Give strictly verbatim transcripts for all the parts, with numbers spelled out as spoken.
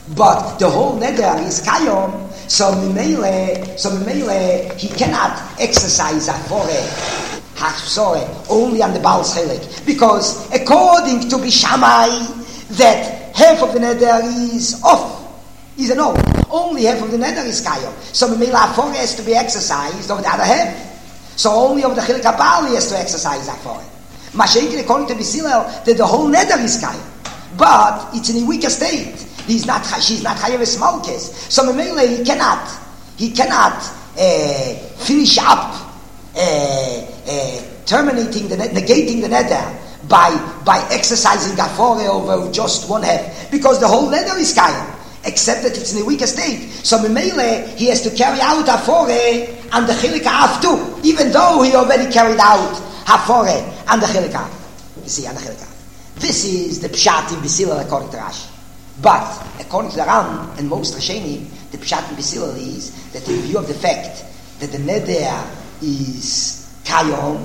but the whole neder is kayom. So Mimele, so Mimele, he cannot exercise Afore, Hachsore, only on the Baal Chelik. Because according to Bishamai, that half of the neder is off, is an off. Only half of the neder is Kayom. So Mimele Afore has to be exercised over the other half. So only over the Chelik HaBaal he has to exercise Afore. Mashenkin, according to Bisilel, that the whole neder is Kayom. But it's in a weaker state. He's not. She's not chayav esmalkes. So Memele, he cannot. He cannot uh, finish up uh, uh, terminating the negating the neder by by exercising afore over just one half, because the whole neder is kayam, except that it's in a weaker state. So Memele, he has to carry out afore and the chilik af too, even though he already carried out afore and the chilik af. You see, and the chilik af. This is the pshat in Bisilel according to Rashi. But according to the Ram and most Rishonim, the pshat in Bisilel is that in view of the fact that the neder is kayom,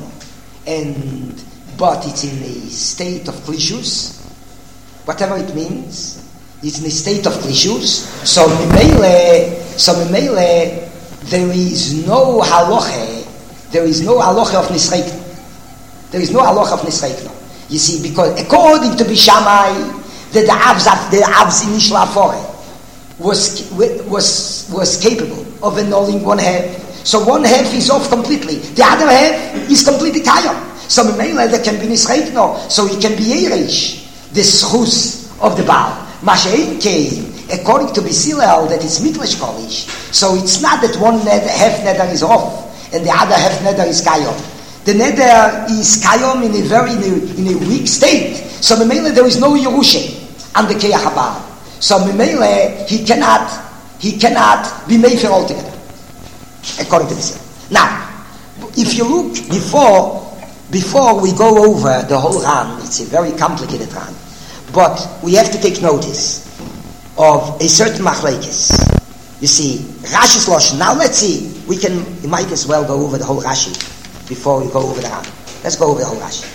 and but it's in a state of klishus, whatever it means, it's in a state of klishus. So Mimele, so Mimele, there is no halacha, there is no halacha of nisreikno. There is no halacha of nisreikno. You see, because according to Bishamai, that the Avs, the Avs initial Afore was, was, was capable of annulling one half. So one half is off completely. The other half is completely Kayom. So Memele, there can be Nisreikno, so it can be Yeresh, the Schus of the Baal. Mashein came, according to Bisilel, that it's Mitlesh Kolish. So it's not that one neder, half neder is off, and the other half neder is Kayom. The neder is Kayom in a very, in a, in a weak state. So Memele, there is no Yerusha and the Kiyach HaBaal. So Memele, he cannot, he cannot be Mefer altogether, according to this. Now, if you look before, before we go over the whole Ran, it's a very complicated Ran, but we have to take notice of a certain machlekes. You see, Rashi's Lashon. Now let's see, we can, we might as well go over the whole Rashi before we go over the Ran. Let's go over the whole Rashi.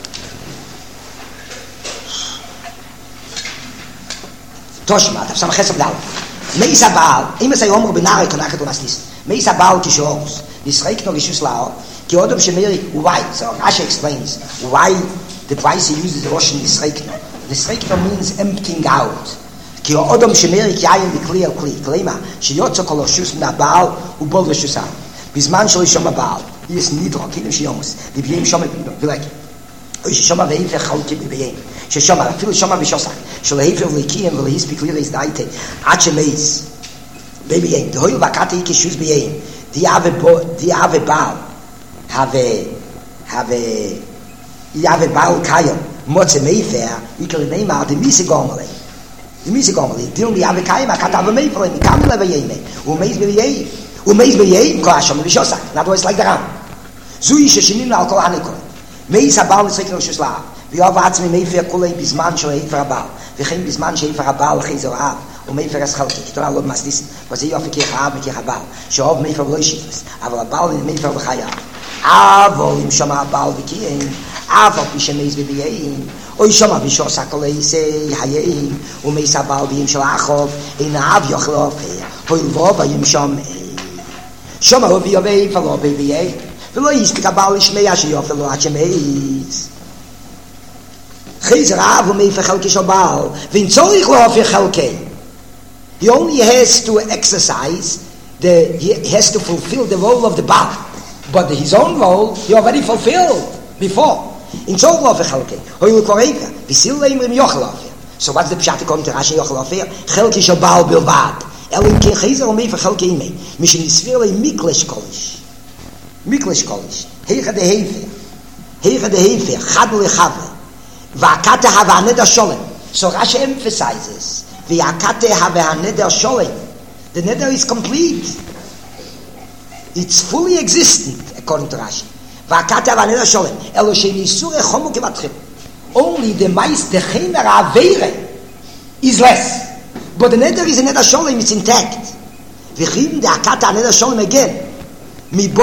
Toshma, Tav Samach Chesed Dal. Meis HaBaal, Im Esay Omer B'Narei Konachet U'Mastis. Meis HaBaal Kishorus, Nisreikno Rishus Lao, Ki Odom Shemeri, why? So Rashi explains why the price he uses the Russian Nisreikno. Nisreikno means emptying out. Ki Odom Shemeri K'Yayim B'Kli Al Kli. Klema, Sheyotzo Kol Rishus Min HaBaal U'Bol Rishus HaBaal. Bizman Shel Yishom HaBaal, Yis Nidro, Kidim Sheyomus, V'Yim Shom V'Lek. Shoma Ve'Efer Chalki B'Yim. Sheshoma, Afil Shoma V'Shosak. Shelehefer V'Likiyim V'Lehis B'Kli Reis Daite. Ache Meis. B'Yim. The Hoil Vakati Kishus B'Yim. Die Ave Die Ave Baal. Have Have Yave Baal Kayom. Motze Meifer. Ikel Neymar the Mise Gomele. The Mise Gomele. Dil Mi Ave Kayim. Akat Ave Meifer. Mi Kamel B'Yim. Umeis B'Yim. Umeis B'Yim. Ko Hashom V'Shosak. In other words, like the Ram. Zui Sheshinim Al Kol Hanikol. Meis HaBaal Nisreikno Rishus Lao. V'Yov Atzmi Meifer Kulei Bizman Shel Hefer HaBaal. V'chein Bizman Shefer HaBaal Chezer Av. U'Meifer Es Chalki. K'torah Lod Masnis. Was Yov Ekech Av Ekech HaBaal. She'ov Meifer V'lo Yishitvis. Aval HaBaal in Meifer V'chayav. Avol Im Shoma HaBaal V'kiyim. Avol Pishemeis V'Biyim. Oy Shoma V'Shos HaKolei Yisei Hayim. U'Meis HaBaal V'Yim Shel Achov. Ein Av Yochel Ofei. Hoy V'Ov V'Yim Shom. Shoma V'Yovei V'Lo V'Yim. ולא יספיק הבעל לשמע שיופל לו עד שמייס. חזר אב ומייפה חלקי של בעל, ואין צורך לו אופי חלקי. He only has to exercise, the, he has to fulfill the role of the Baal. But his own role, he already fulfilled before. In צורך לו אופי חלקי. הוא יקורא, וסיל להם עם יוכל אופי. So what's the pshat according to Rashi יוכל אופי? חלקי של בעל בלבד. אלא אם כן חזר ומייפה חלקי אימי. משנסביר לי מיקלש קולש. Miklish Kolish, Heicha de Hefer, Heicha de Hefer, Chad Lechave, V'akate have haneder sholem. So Rashi emphasizes, V'akate have haneder sholem. The neder is complete. It's fully existent, according to Rashi. V'akate have haneder sholem. Elo she'nisure chomu kevatchim. Only the mais, the chemer aveire, is less. But the neder is a neder sholem, it's intact. V'chim de akate haneder sholem again. So in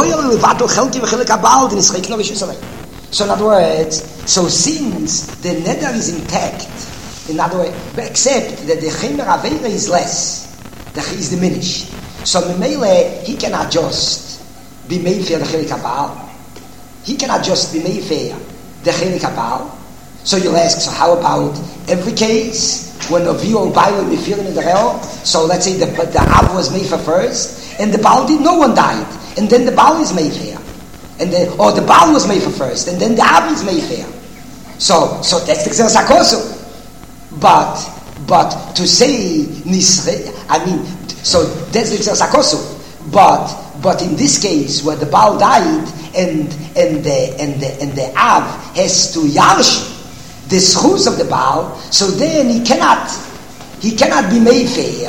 other words, so since the neder is intact In other words, except that the Chemer Avera is less, the is diminished. So Memele, he cannot just be made for the Chelik HaBaal. He cannot just be made fair the Chelik HaBaal. So you'll ask, so how about every case when a view of Baal will be feeling in the hell? So let's say the, the Av was made for first, and the Baal did, no one died, and then the Baal is made fair, and then or the Baal was made for first, and then the Av is made fair. So so that's the Xeras HaKosu. But but to say Nisre, I mean, so that's the Xeras HaKosu. But but in this case where the Baal died and and the and the and the Av has to yarsh the schus of the Baal, so then he cannot he cannot be made fair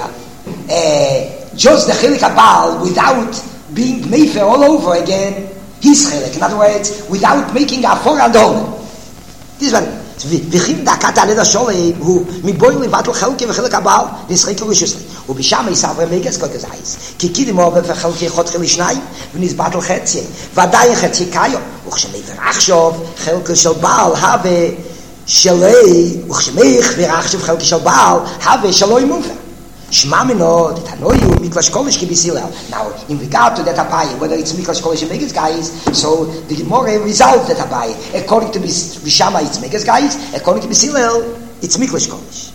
uh, just the Chelik HaBaal without being made fair all over again his Chelik. In other words, without making a for and all. This one. וכי דקת על יד השולם הוא מבוי לבטל חלקי וחלק הבעל נשחק לרשוס ובשם יסעבר מגס כל גזייס כי קידים אוהב וחלקי חותכי לשניים ונסבטל חצי ודאי חצי קיו וכשמי ורחשוב חלקי של בעל הווה שלי וכשמי ורחשוב חלקי של בעל הווה שלוי מופה Shma minod, it hanoyu, Miklash Kolish ki bisilel. Now, in regard to that Abaye, whether it's Miklash Kolish and Megas guys, so the Gemara resolved that Abaye. According to Bishama, it's Megas guys. According to Bisilel, it's Miklash Kolish.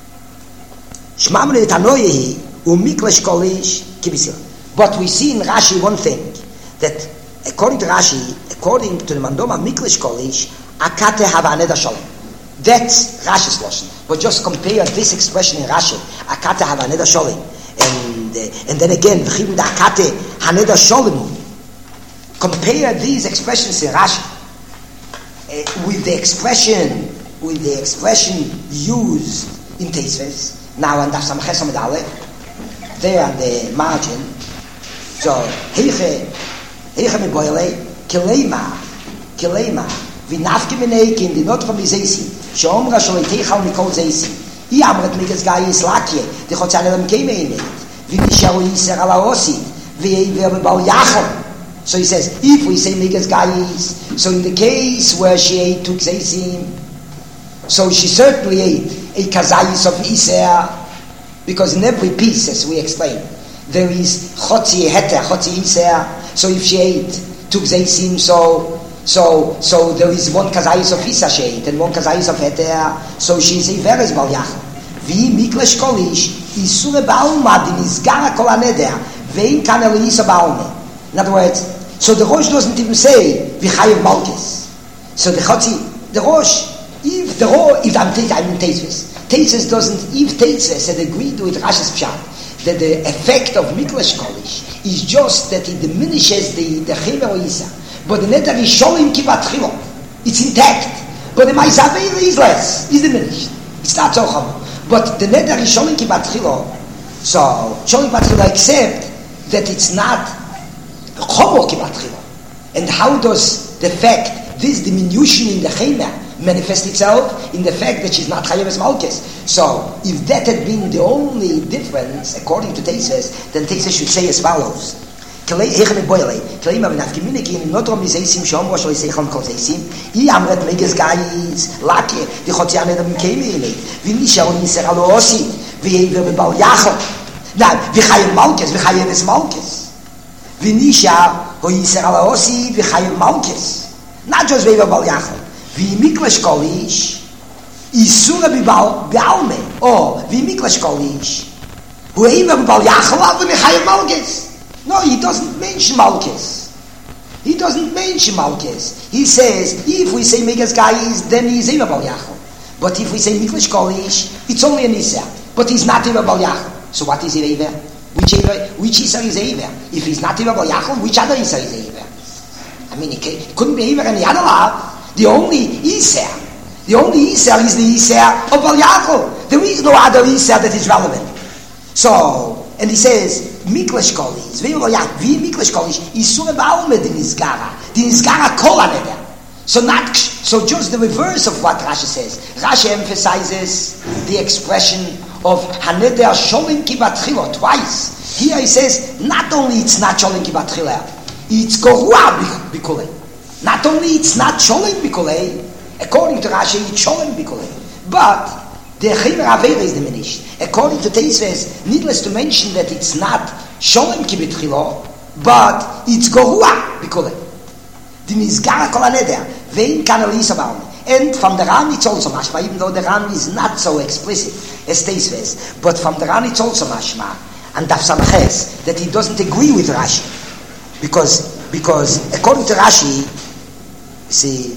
Shma minod, it hanoyu, u Miklash Kolish ki bisilel. But we see in Rashi one thing, that according to Rashi, according to the Mandoma Miklash Kolish, akate hava aneda shalom. That's Rashi's lotion. But just compare this expression in Rashi, Akate Havaneda Sholim, and uh, and then again, V'chim da Akate Haneda Sholim. Compare these expressions in Rashi uh, with the expression with the expression used in Teisves. Now, and Daf Samches Amud Aleph, there on the margin. So, Heiche Heiche Meboile Kileima Kileima V'nafki Meneikin Di Not From Izeisim. שאומרה שלא תיכל מכל זה איסים. היא אמרת מגס גאי איסלקיה, דחוצה נלם כמיינת, ונשארו איסר על האוסית, ועבר בבעל יחר. So he says, if we say miggas gais, so in the case where she ate two kzeisim, so she certainly ate a kazayis of iser, because in every piece, as we explained, there is chotzi heter, chotzi iser. So if she ate two kzeisim, so So, so there is one kazayis of Isashet and one kazayis of Heter. So she is a veres bal yachal. Vi miklesh kolish isure ba'alma din izgara kol haneder vein kan el isa ba'alma. In other words, so the Rosh doesn't even say v'chayev malkes. So the chotzi, the Rosh, if the Rosh, if I'm taking, I'm in Teisves. Teisves doesn't, if Teisves had agreed with Rashi's pshat that the effect of miklesh kolish is just that it diminishes the the chemer isa. But the netar is sholim kivat chilo. It's intact. But the ma'isavela is less, is diminished. It's not so chamo. But the netar is sholim kivat chilo. So sholim kivat chilo, except that it's not chomo kivat chilo. And how does the fact, this diminution in the chema, manifest itself in the fact that she's not chayeves malkes? So if that had been the only difference, according to Teisves, then Teisves should say as follows. כלי איך מבוילי, כלי מה בנפקימיני כי אם נותרו מזייסים שאומרו שלא יסייכון כל זייסים, היא אמרת מגס גייס, לקה, דחוצי הנדם כמילי, ונשארו ניסר על אוסי, ויעבר בבל יחל, וחייב מלכס, וחייב אס מלכס, ונשאר, הוא ייסר על אוסי, וחייב מלכס, not just ויעבר בבל יחל, וימיקלש קוליש, איסורה בבל בעלמה, או וימיקלש קוליש, הוא עבר בבל יחל, וחייב מלכס. No, he doesn't mention Malkes. He doesn't mention Malkes. He says, if we say Megas Gais, then he is Eva Bal Yachal. But if we say Miklish Kolish, it's only an Isser. But he's not Eva Bal Yachal. So what is Eva? Which Eva? Which Isser is Eva? If he's not Eva Bal Yachal, which other Isser is Eva? I mean, it couldn't be Eva any other law. The only Isser, the only Isser is the Isser of Bal Yachal. There is no other Isser that is relevant. So, and he says, Miklesh Kolish, vi Miklesh Kolish, Isure Ba'alme din Izgara, din Izgara Kol Haneder. So not, so just the reverse of what Rashi says. Rashi emphasizes the expression of Haneder Sholim Ki Batchilo twice. Here he says, not only it's not Sholim Ki Batchilo, it's Gorua Bikole. Not only it's not Sholim Bikole, according to Rashi, it's Sholim Bikole. But The Chimer Aveira is diminished. According to Teisves, needless to mention that it's not Sholem Ki B'Tchilo, but it's Gorua B'Kulei. The Mizgara Kol HaNeder, Vein Kan Elisa Balmi. And from the Ran it's also mashma, even though the Ran is not so explicit as Teisves, but from the Ran it's also mashma, and Daf Samaches, that he doesn't agree with Rashi. Because, because according to Rashi, see,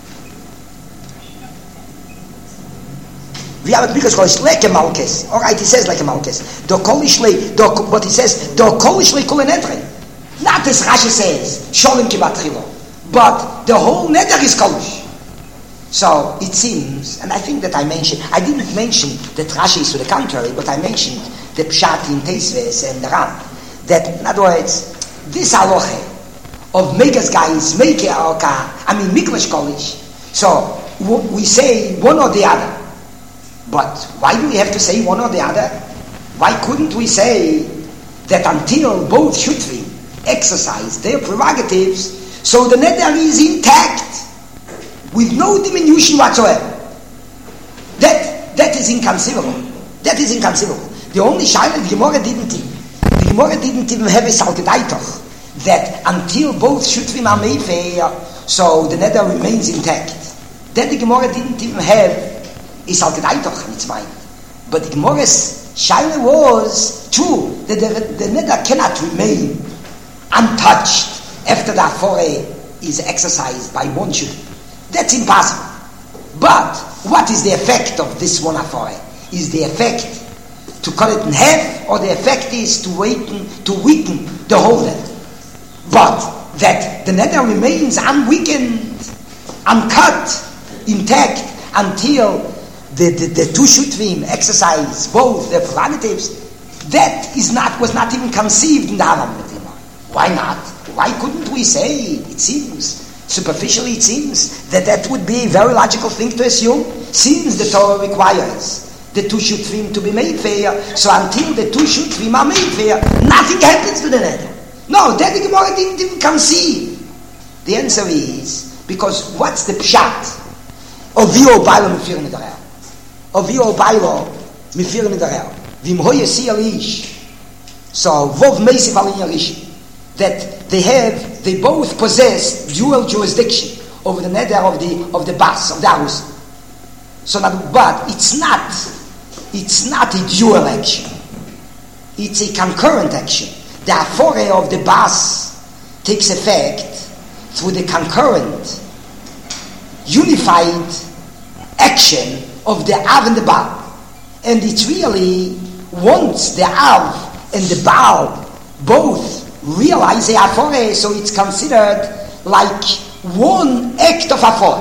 we have a because it's like a malkes. All right, he says like a malkes. Do kolishle, do, but he says do kolishle kulenetre. Not as Rashi says, sholem kibatrilo, but the whole neder is kolish. So it seems, and I think that I mentioned, I didn't mention that Rashi is to the contrary, but I mentioned the pshat in Teisves and the Ram. That in other words, this halacha of megas guys make a I mean miklesh kolish. So we say one or the other. But why do we have to say one or the other? Why couldn't we say that until both shutvi exercise their prerogatives, so the neder is intact with no diminution whatsoever? That that is inconceivable. That is inconceivable. The only shayla the Gemara didn't the Gemara didn't even have a salkedaitoch that until both shutvim are meifei, so the neder remains intact. That the Gemara didn't even have is al gedaitoch in its mind. But the Gemara's shaila was true that the, the neder cannot remain untouched after the afore is exercised by one shut. That's impossible. But what is the effect of this one afore? Is the effect to cut it in half, or the effect is to weaken to weaken the whole neder? But that the neder remains unweakened, uncut, intact until The, the, the two shutvim exercise both their prerogatives, that is not, was not even conceived in the Aram Medina. Why not? Why couldn't we say, it seems, superficially it seems, that that would be a very logical thing to assume, since the Torah requires the two shutvim to be made fair, so until the two shutvim are made fair, nothing happens to the neder. No, that the Gemara didn't even conceive. The answer is, because what's the pshat of Vio Bailo Mefir Nederel? Of Vio Bailo Mefir Nederel. Vim Hoye Si Alish. So, Vov Meisiv Alin Yarish. That they have, they both possess dual jurisdiction over the neder of the of the bas, of the arus. So, but it's not, it's not a dual action. It's a concurrent action. The afore of the bas takes effect through the concurrent, unified action of the Av and the Baal. And it's really, once the Av and the Baal both realize the afore, so it's considered like one act of afore.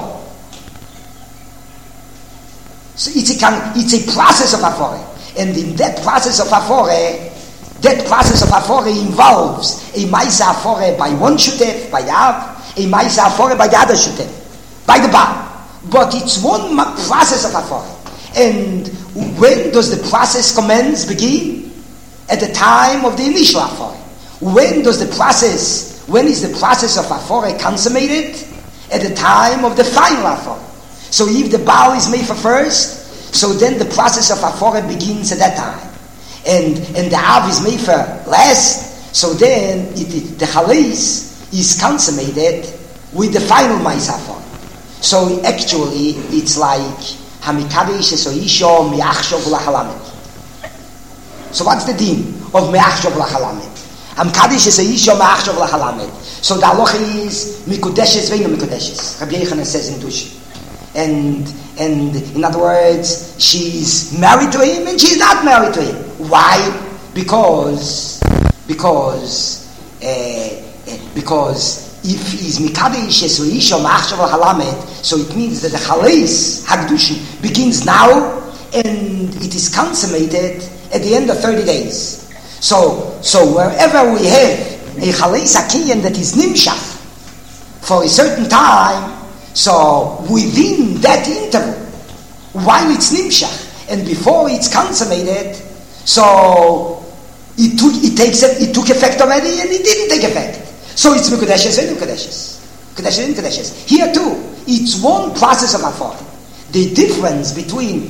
So it's a, it's a process of afore. And in that process of afore, that process of afore involves a Maisa afore by one shutef, by Av, a Maisa afore by the other shutef, by the Baal. But it's one process of afore. And when does the process commence, begin? At the time of the initial afore. When does the process, when is the process of afore consummated? At the time of the final afore. So if the Baal is made for first, so then the process of afore begins at that time. And, and the Av is made for last, so then it, it, the Chalais is consummated with the final Mais afore. So actually, it's like Hamikadesh Esoisho Miachsho V'Lachalamed. So what's the din of Miachsho V'Lachalamed? Hamikadesh Esoisho Miachsho V'Lachalamed. So the halacha is Mikudeshes Veinu Mikudeshes. Rabbi Yochanan says in Dushi. And and in other words, she's married to him and she's not married to him. Why? Because because uh, because. If he's Mikadesh Esoisho Ma'achshav Halamed, so it means that the Chalais Hagdushi begins now and it is consummated at the end of thirty days. So, so wherever we have a Chalais Hakinyan that is Nimshach for a certain time, so within that interval, while it's Nimshach and before it's consummated, so it took it takes it took effect already and it didn't take effect. So it's Mikudeshes and Mikudeshes. Mikudeshes and Mikudeshes. Here too, it's one process of afore. The difference between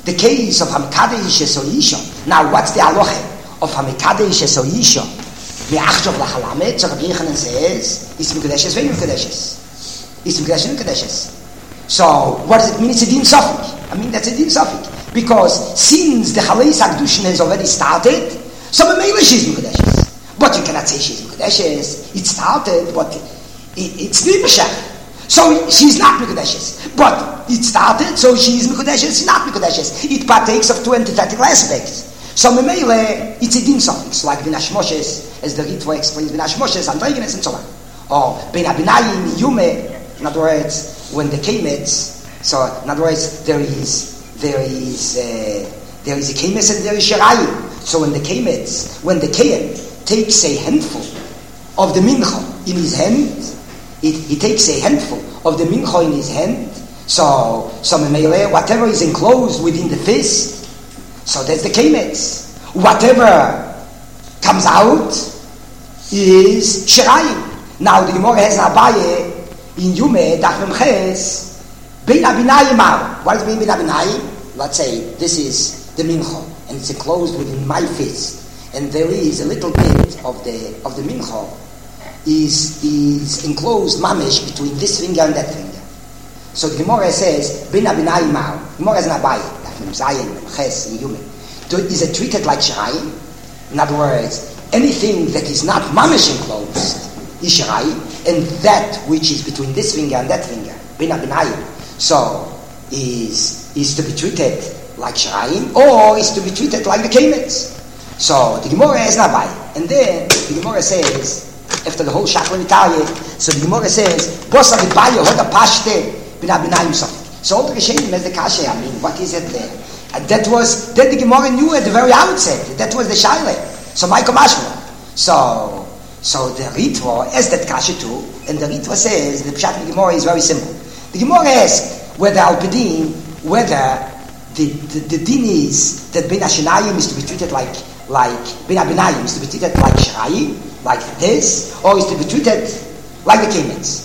the case of Hamikadesh Esoisha. Now, what's the halacha of Hamikadesh Esoisha? Me'achshav lachalamet, so Rabbi Yechanan says, is Mikudeshes ve'im Mikudeshes. Is Mikudeshes Mikudeshes. So, what does it mean? It's a din sofik. I mean, that's a din sofik. Because since the Chaleis HaKdushin has already started, so Memele she's Mikudeshes. But you cannot say she's Mikudeshes. It started, but it, it's Nibashach. So she's not Mikudeshes. But it started, so she is Mikudeshes, she's not Mikudeshes. It partakes of two antithetical aspects. So Memele, it's a din suffix, like Binash Moshes, as the Ritva explains, Binash Moshes, Andregenes, and so on. Or Ben Abinayim, Yume, in other words, when the Kemetz, so in other words, there is, there is, uh, there is a Kemetz and there is Sherayim. So when the Kemetz, when the Kehem takes a handful of the Mincha in his hand, it, he takes a handful of the Mincha in his hand, so, so Memele, whatever is enclosed within the fist, so that's the kemetz. Whatever comes out is shirayim. Now the Gemara has an Abaye in Yume, Daf Mem Ches, Bein Abinayim Mar. What does it mean Bein Abinayim? Let's say this is the mincha, and it's enclosed within my fist, and there is a little bit of the of the mincha is is enclosed mamish between this finger and that finger. So the Gemara says Bein Abinayim Mar. Gemara has an Abaye. Zayin, Ches, and Yume. Is it treated like Shirayim? In other words, anything that is not mamish enclosed is Shirayim, and that which is between this finger and that finger, Bina Binayim, so is is to be treated like Shirayim, or is to be treated like the Kemetz. So the Gemara is not by. And then the Gemara says, after the whole Shachar Nitaye, so the Gemara says, Bosa the Bayo Hoda Pashte Bina Binayim Sofik. So all the Rishonim has the kasha. I mean, what is it there? And that was that the Gemara knew at the very outset. That was the shaila. So Michael Mashma. So so the Ritva has that kasha too, and the Ritva says the Pshat in the Gemara is very simple. The Gemara asks whether al pedin, whether the, the the din is that Ben Hashanayim is to be treated like like Ben Abinayim is to be treated like Shirayim, like this, or is to be treated like the Kemetz.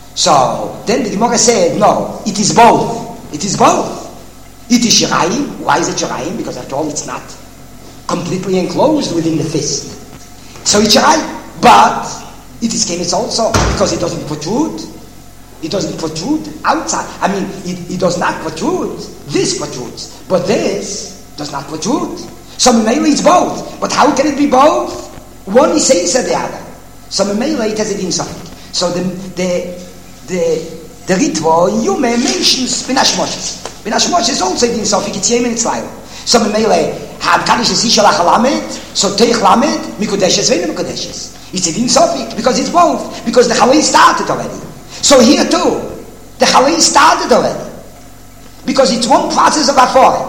So then the Gemara said, no, it is both. It is both. It is Shirayim. Why is it Shirayim? Because after all, it's not completely enclosed within the fist. So it's Shirayim. But it is Kemetz also, because it doesn't protrude. It doesn't protrude outside. I mean, it, it does not protrude. This protrudes. But this does not protrude. So Memele it's both. But how can it be both? One is says the other. So Memele it has a din sofik. So the the The the Ritva in Yume mentions Binash Moshes. Binash Moshes also in Sofik, it's Yemen, it's Laila. So Memele, Hamikadesh Esoisha lachalamet, so Teich lamet, Mikudeshes ve'im Mikudeshes. It's in Sofik, because it's both, because the Chalei started already. So here too, the Chalei started already. Because it's one process of Aforah.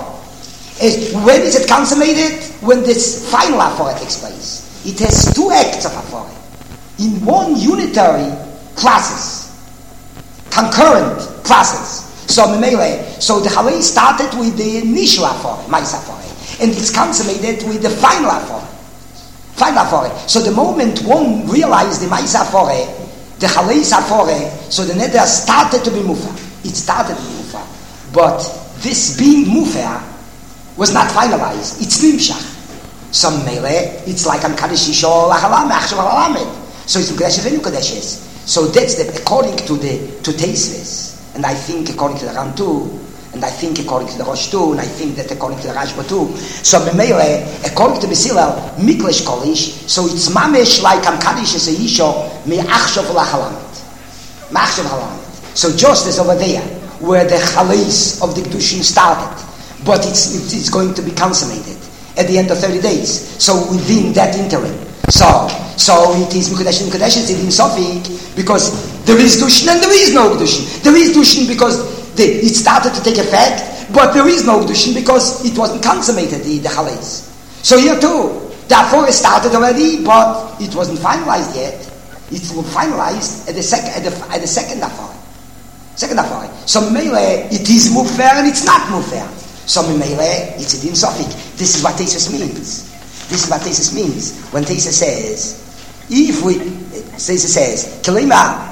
When is it consummated? When this final Aforah takes place. It has two acts of Aforah. In one unitary process. Concurrent process. So Memele, so the Chalei started with the initial Aforah, Mais Aforah, and it's consummated with the final Aforah. Final Aforah. So the moment one realized the Mais Aforah, the Chalei's Aforah, so the Neder started to be Mufa. It started to be Mufa. But this being Mufa was not finalized. It's Nimshach. So Memele, it's like Hamikadesh Esoisha lachalamet, Achshav lachalamet. So it's Mikudeshes ve'im Mikudeshes. So that's the, according to the to Teisves, and I think according to the Ram too, and I think according to the Rosh too, and I think that according to the Rashba too. So Memele, according to Mesilel, Miklesh Kolish, so it's Mamesh like Hamikadesh Esoisha me'achshav lachalamet. Me'achshav lachalamet. So just as over there, where the Chaleis of the Kedushin started, but it's, it's going to be consummated at the end of thirty days. So within that interim. So, so it is Mikudesh and Mikudesh, it's in Sofik, because there is Dushin and there is no Dushin. There is Dushin because the, it started to take effect, but there is no Dushin because it wasn't consummated, the, the Chaleis. So here too, the Aforah started already, but it wasn't finalized yet. It was finalized at the second, at the, at the second Aforah. Second Aforah. So Memele, it is Mufer and it's not Mufer. So Memele, it's a Din Sofik. This is what Tesis means. This is what Tesis means when Tesis says, if we, Tesis says, Kelima,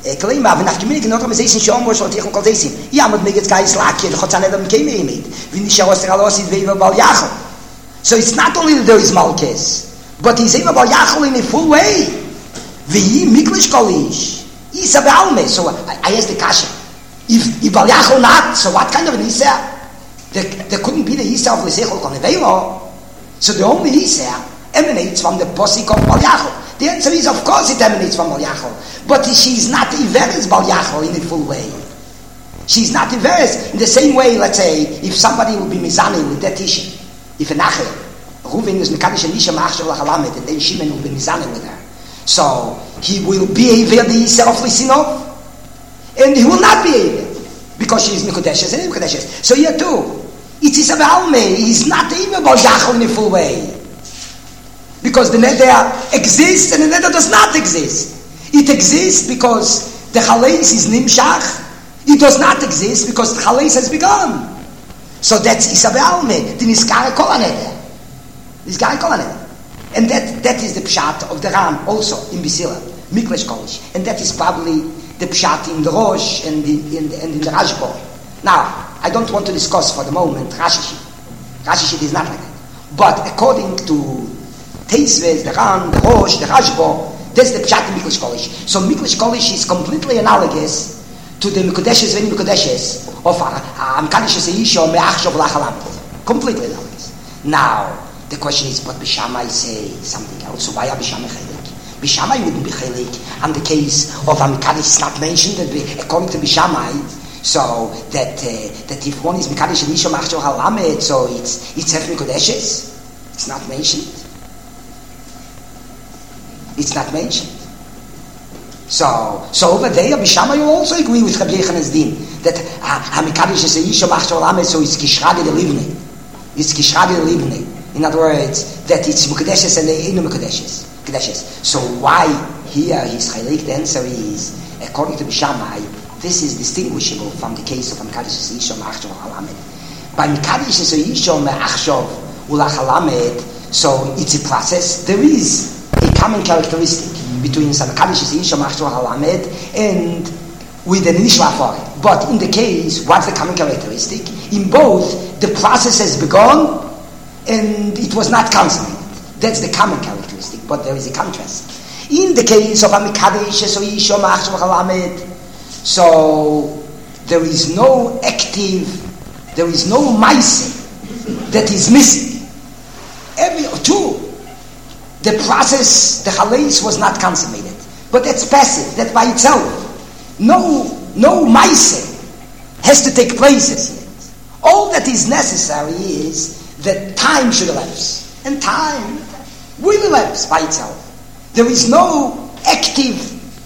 Kalima, wenn nach Gemüse noch einmal sehen, schon was ich und sehen. Ja, mit mir jetzt geis lag hier, hat seine dem käme mit. Wenn ich aus der Los ist wir bald Jachel. So it's not only there is Malkes, but he's even bald Jachel in a full way. Wie Miklish Kolish. Is a Balme, so I asked the Kasha. If if bald Jachel not, so what kind of an Isa? There, there couldn't be the Isa of Lesechol Konevelo. So the only Isa emanates from the Posik of Bal Yachol. The answer is, of course, it emanates from Bal Yachol. But she's not Iveres Bal Yachol in a full way. She's not Iveres in the same way, let's say, if somebody will be Mizani with that Isha. If an Acher, Reuven is Mekadish and Isha Ma'achshav L'chalamet, and then Shimon will be Mizani with her. So, he will be Iver the Isa of Lisinov, and he will not be Iver, because she is Mikudeshes and Mikudeshes. So here too, it is a Balme, he's not even Bal Yachol in a full way. Because the neder exists and the neder does not exist. It exists because the chaleis is nimshach. It does not exist because the chaleis has begun. So that's Isabealme, the niskare kol neder. Niskare kol neder. And that, that is the pshat of the Ram also in Bisila, Miklesh Kolish. And that is probably the pshat in the Rosh and in, in, the, and in the Rashbo. Now, I don't want to discuss for the moment Rashishit. Rashishit is not like that. But according to Teisves, the Ran, the Rosh, the Rashbo, that's the Pshat in Miklish Kolish. So Miklish Kolish is completely analogous to the Mikudeshes, Veni Mikudeshes of Amkadish Seisho, Me'achshov L'chalamit. Completely analogous. Now, the question is, but Bishamai say something else. So why are Bishamai Chelik? Bishamai wouldn't be Chelik. And the case of Amkadish is not mentioned, that we, according to Bishamai, so that uh, that if one is Mikadish Seisho, Me'achshov L'chalamit, so it's it's Hef Mikudeshes. It's not mentioned. It's not mentioned. So, so over there, Bishama, you also agree with Rabbi Yechanan Din that Hamikadish is a Yisho Machshor Lamed, so it's Kishradi the Livne. It's Kishradi the Livne. In other words, that it's Mukadeshes and the Inu Mukadeshes. So why here his Chaylik? The answer is, according to Bishamai, this is distinguishable from the case of Hamikadish is a Yisho Machshor Lamed. By Hamikadish is a Yisho Machshor Lamed, so it's a process. There is a common characteristic between Samakadosh Yisha Machshor Halamed and with an Nishla Afore. But in the case, what's the common characteristic? In both, the process has begun and it was not consummated. That's the common characteristic, but there is a contrast. In the case of Amikadosh Yisha Machshor Halamed, so there is no active, there is no Maise that is missing. Every two. The process, the halais was not consummated. But that's passive, that's by itself. No, no maise has to take place as yet. All that is necessary is that time should elapse. And time will elapse by itself. There is no active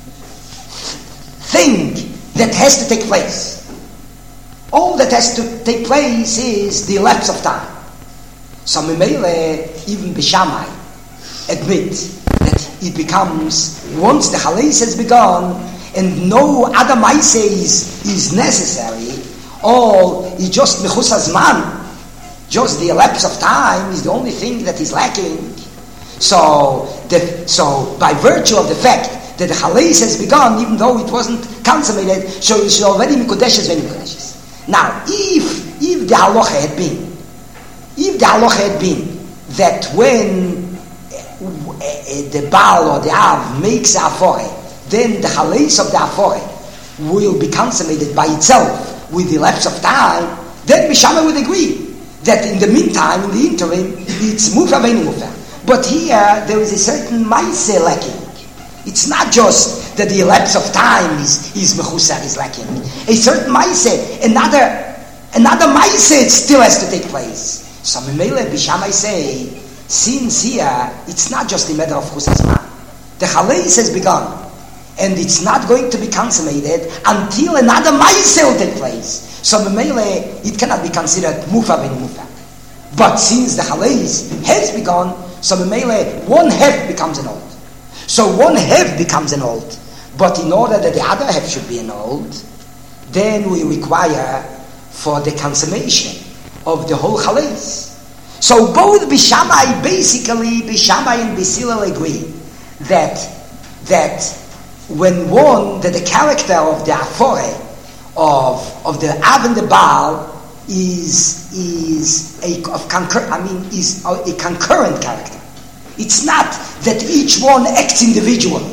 thing that has to take place. All that has to take place is the elapse of time. So Mimele, even Bishamai, admit that it becomes, once the halais has begun and no other maise is, is necessary, all is just mechus hazman, just the elapse of time is the only thing that is lacking. So, the, so by virtue of the fact that the halais has begun, even though it wasn't consummated, so it should already mikudeshes when mikudeshes. Now, if if the halacha had been, if the halacha had been that when the Baal or the Av makes a Afore, then the Halais of the Afore will be consummated by itself with the lapse of time, then Bishama would agree that in the meantime, in the interim, it's Mufa Veni Mufa. But here, there is a certain Maise lacking. It's not just that the lapse of time is, is Mechusa is lacking. A certain Maise, another, another Maise still has to take place. So Mimele Bishama say, since here, it's not just a matter of Chusazman. The Halais has begun, and it's not going to be consummated until another Maise will take place. So Memele, it cannot be considered Mufa ben Mufa. But since the Halais has begun, so Memele, one half becomes an old. So one half becomes an old. But in order that the other half should be an old, then we require for the consummation of the whole Halais. So both Bishamai, basically, Bishamai and Bisilal agree that that when one, that the character of the Afore, of, of the Av and the Baal, is, is a, of concur, I mean, is a, a concurrent character. It's not that each one acts individually.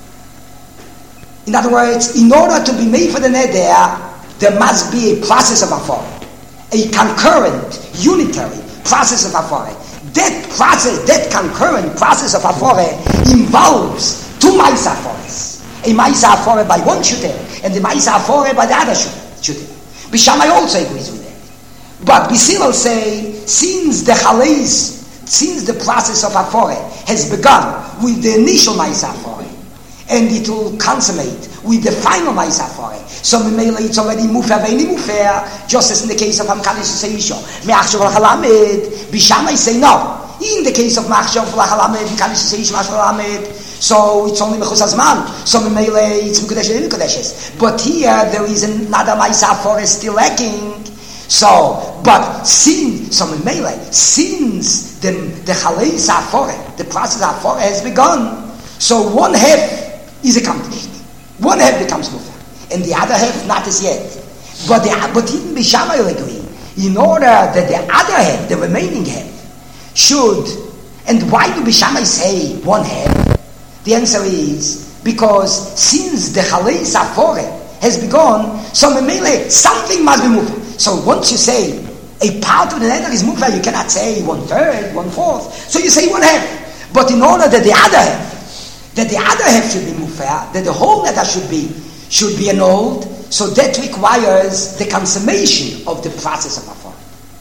In other words, in order to be made for the neder, there must be a process of Afore, a concurrent, unitary process of Afore. That process, that concurrent process of Afore involves two Maisa Afores. A Maisa Afore by one shooter, and the Maisa Afore by the other shooter. Bishamai also agrees with that. But Bisi will say, since the Halais, since the process of Afore has begun with the initial Maisa Afore, and it will consummate with the final Maisa Afore, so Memele it's already Mufer Veini Mufer, just as in the case of Hamkadish Seisho. Me'achshav L'Halamed, Bishamai say no. In the case of Machshav L'Halamed, Hamkadish Seisho, Machshav L'Halamed, so it's only Mechus Azman. So Memele it's Mekudesh and Mekudeshes. But here there is another Maisa Afore still lacking. So, but since, so Memele, since the, the Chalei Afore, the process of Afore has begun, so one half is accomplished. One half becomes Mufer. And the other half not as yet. But the, but even Bishamai will agree, in order that the other half, the remaining half, should, and why do Bishamai say one half? The answer is, because since the Chalei Afore has begun, so Memele, something must be Mufer. So once you say, a part of the neder is Mufer, you cannot say one third, one fourth. So you say one half. But in order that the other half, that the other half should be Mufer, that the whole neder should be should be annulled, so that requires the consummation of the process of Afore.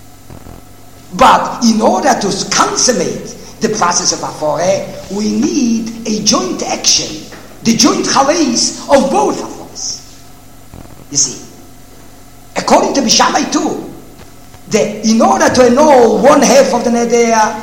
But in order to consummate the process of Afore, we need a joint action, the joint chaleis of both Afores. You see, according to Bishamai too, that in order to annul one half of the neder,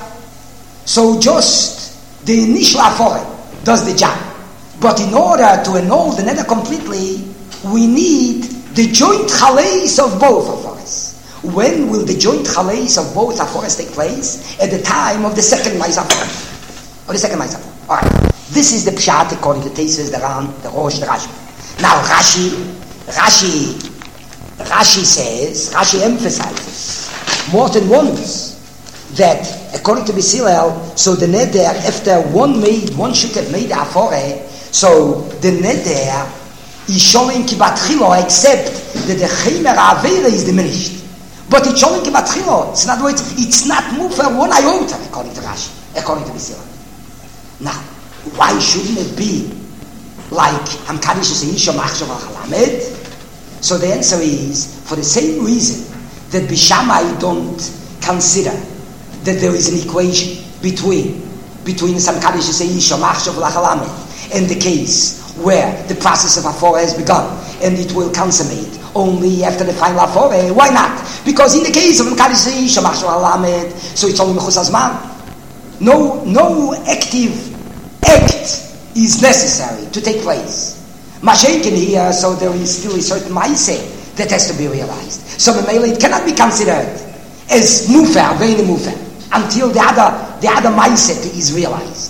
so just the initial Afore does the job. But in order to annul the neder completely, we need the joint chaleis of both Afores. When will the joint chaleis of both Afores take place? At the time of the second Maisa Afore. Or the second Maisa Afore. Alright. This is the Pshat according to Tesis, the Ran, the Rosh, the Rashi. Now Rashi, Rashi, Rashi says, Rashi emphasizes more than once that according to Bisilel, so the neder, after one made, one should have made the Afore, so the neder is showing kibatchilo, except that the chaymer avera is diminished. But it's showing kibatchilo. It's not words. It's not moved for one iota, according to Rashi, according to Bisilel. Now, why shouldn't it be like Hamkadish Seisho Machshav L'Halamed? So the answer is for the same reason that Bishamai don't consider that there is an equation between between Hamkadish Seisho Machshav L'Halamed and the case where the process of Afore has begun and it will consummate only after the final Afore. Why not? Because in the case of Hamkadish Seisho Machshav L'Halamed, so it's only Mechus Azman. No, no active act is necessary to take place. Mashenkin here, so there is still a certain mindset that has to be realized. So Memele, it cannot be considered as Mufer, very Mufer, until the other the other mindset is realized.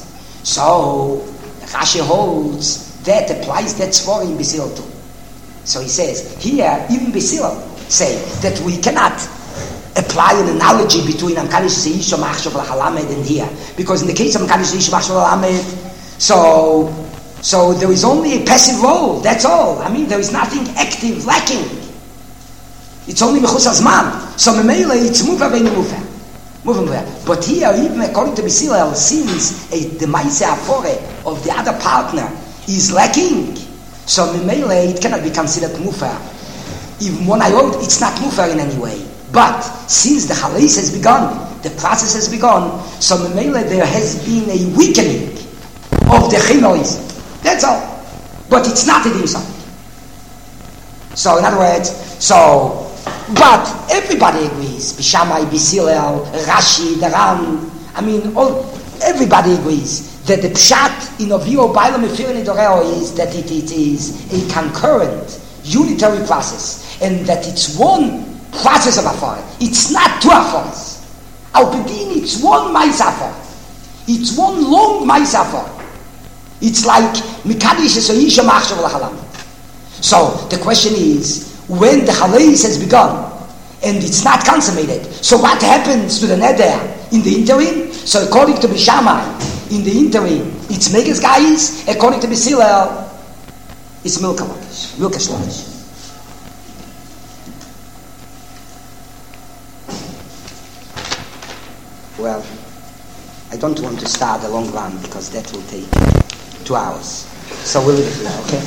So Rashi holds that applies that svor in Bisil too. So he says here, even Bisil say that we cannot apply an analogy between Hamkadish Seisho Machshav L'Halamed and here, because in the case of Hamkadish Seisho Machshav L'Halamed, so so there is only a passive role. That's all. I mean, there is nothing active lacking. It's only Mechus Azman. So Memele, it's Mufer Veini Mufer. Mufer. But here, even according to Bisilel, since a, the Maise Afore of the other partner is lacking, so Memele, it cannot be considered Mufer. Even one iota, it's not Mufer in any way. But since the Chaleis has begun, the process has begun, so Memele, there has been a weakening of the Chinoism. That's all. But it's not a Dimsam. So, in other words, so, but everybody agrees. Bishamai, Bisilel, Rashi, the Ran, I mean, all, everybody agrees that the Pshat in Ovio Baila Mefir Nidoreo is that it, it is a concurrent, unitary process, and that it's one process of Afore. It's not two Afores. Al Bedin, it's one Mais Afore. It's one long Mais Afore. It's like Mikadish is a Yisha Machshav L'Chalam. So the question is, when the Halais has begun and it's not consummated, so what happens to the Neder in the interim? So according to Bishamai, in the interim, it's Megas Gais. According to Bishilel, it's Milka Lakish, Milka Shlonish. Well, I don't want to start a long run because that will take two hours. So we'll leave it now, okay?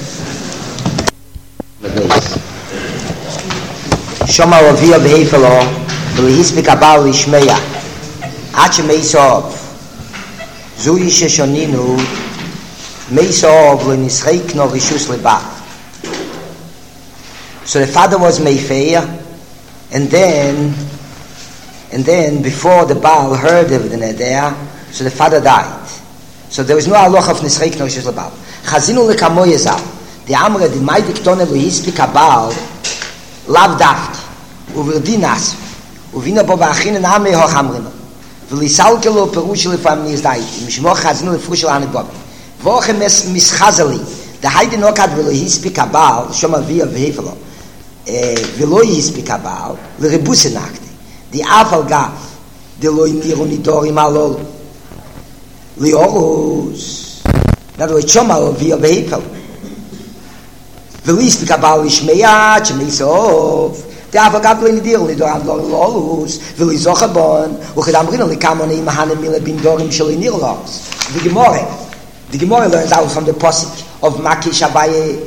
Shoma Ravia Behefelo, V'lehispik Abal Lishmeya, Ache Meisov, Zui Sheshoninu, Meisov L'nischekno Rishus Lebach. So the father was Meifeir, and then, and then before the Baal heard of the Neder, so the father died. So there was no halacha of Nischekno Rishus Lebach. Chazinu Lekamo Yezal. The Amre, the Maidik Tone V'lehispik Abal, Lav Daft, Uverdinas, Uvina Bo V'achinen Ame Hoch Amrino. V'lisalkelo Perush Lefam Nizdait, Mishmoch Chazinu Lefrushel Anibom. Voche Mischazeli, the Heide Nokat V'lehispik Abal, Shoma Via V'hefelo, V'lo Yispik Abal, L'rebuse Nachte, the Afal Gav, the Lo Imiro Nidorim Alol, Liorus, that was Shoma Via V'hefelo. V'lispik Abal Lishmeya, Chemesov, the Afal Gav Lo Nidir, Lidor Adlor Lolus, V'lizochabon, Uchedamrino Likamon Imahanem Mile Bin Dorim Shel Nirlos. The Gemara, the Gemara learns out from the posik of Makish Abaye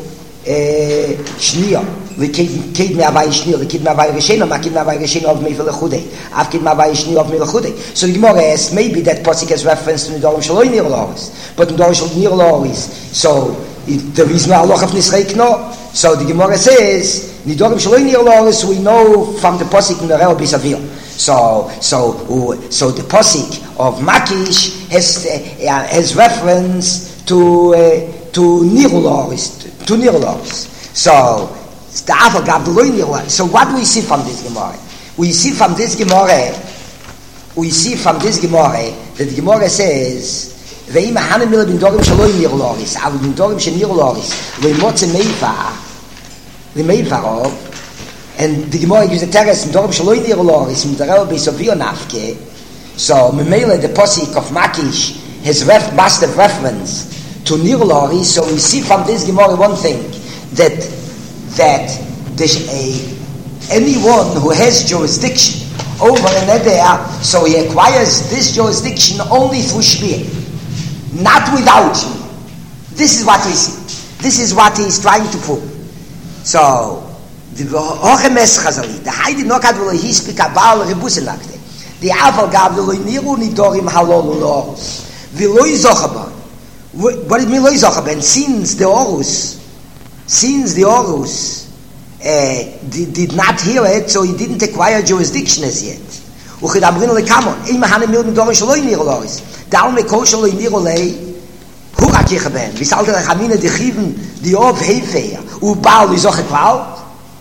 Shniya. Lekid me Abaye Shniya, lekid me Abaye Reshena, makid me Abaye Reshena of Meifel Lechudei, Afkid me Abaye Shniya of Meifel Lechudei. So the Gemara asks, maybe that posik has reference to Nidorim Shel Nirlos, but Nidorim Shel Nirlos. So it, there is no halacha of Nischekno. So the Gemara says, Nidorim Shel Nirlos, we know from the posik in the Rel Bisavir. So, so, so the posik of Makish has uh, has reference to uh, to Nirulos, to Nirulos. So the Afal Gav the Lo Nirulos. So what do we see from this Gemara? We see from this Gemara, we see from this Gemara that the Gemara says, "Ve'im hanem mila bin dorim shelo Nirulos, av bin dorim shel Nirulos, ve'motze meifa, ve'meifarov." And the Gemara uses the teres in Dorim Shaloi Nirloris in the Rel Beisavio Nafke. So Memele, the posik of Makish, has ref, must have reference to Nirloris. So we see from this Gemara one thing, that that there's a anyone who has jurisdiction over an Edea, so he acquires this jurisdiction only through Shmir, not without Shmir. This is what we see. This is what he is trying to prove. So the Hochemes Chazali, the Heidi Nokat V'lo Hispik Abal Rebuse Nakte, the Afal Gav V'lo Niru Nidorim Halol L'Orus, V'lo Yizochaban. What does it mean Lo Yizochaban? Since the Orus, since the Orus uh, did, did not hear it, so he didn't acquire jurisdiction as yet. Uchidamrin Lekamon, Eim Hanem Mil Nidorim Shaloi Niru L'Orus, Dal Meko Shaloi Niru Lei, Hurak Yechaben, V'salter Achamine Dechiven, the Ov Hefeir, Ubal Yizochet Val.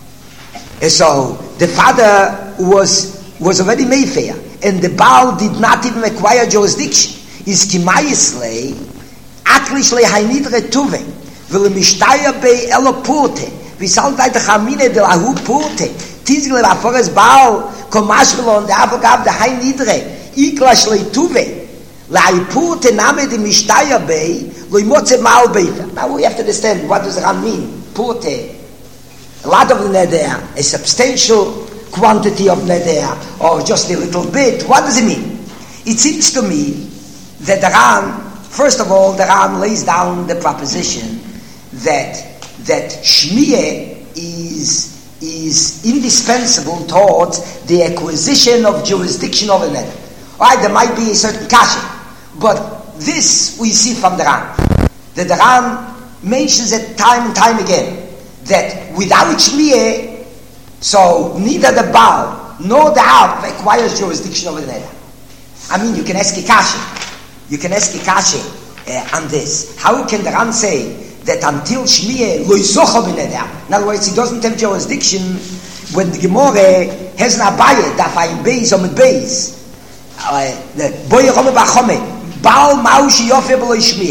So the father was was already Mayfair, and the Baal did not even acquire jurisdiction. Is Kimayisley, Atlishley Hainidre Tuve, Vilemishtaya Be Elopurte, Visaltai the Hamine de Lahu Purte, Tizgle Afores Baal, Komashvelon, the Avogab, the Hainidre, Iklashley Tuve, Laipurte Name de Mishtaya Be, Loimotze Mal Beita. Now we have to understand what does Ram mean, Purte. A lot of the neder, a substantial quantity of neder, or just a little bit. What does it mean? It seems to me that the Ram, first of all, the Ram lays down the proposition that that Shmiyah is is indispensable towards the acquisition of jurisdiction over the neder. All right, there might be a certain kasha, but this we see from the Ram. That the Ram mentions it time and time again, that without Shmiyah, so neither the Baal nor the Av acquires jurisdiction over the Neder. I mean, you can ask Ikashi. You can ask Ikashi uh, on this. How can the Ram say that until Shmiyah lo yizocha b'neder? In other words, he doesn't have jurisdiction when the Gemara has an abayah, daf ayin beis or mit beis. The boy yachome b'achome, Baal ma'u sheyofeh b'lo Shmiyah.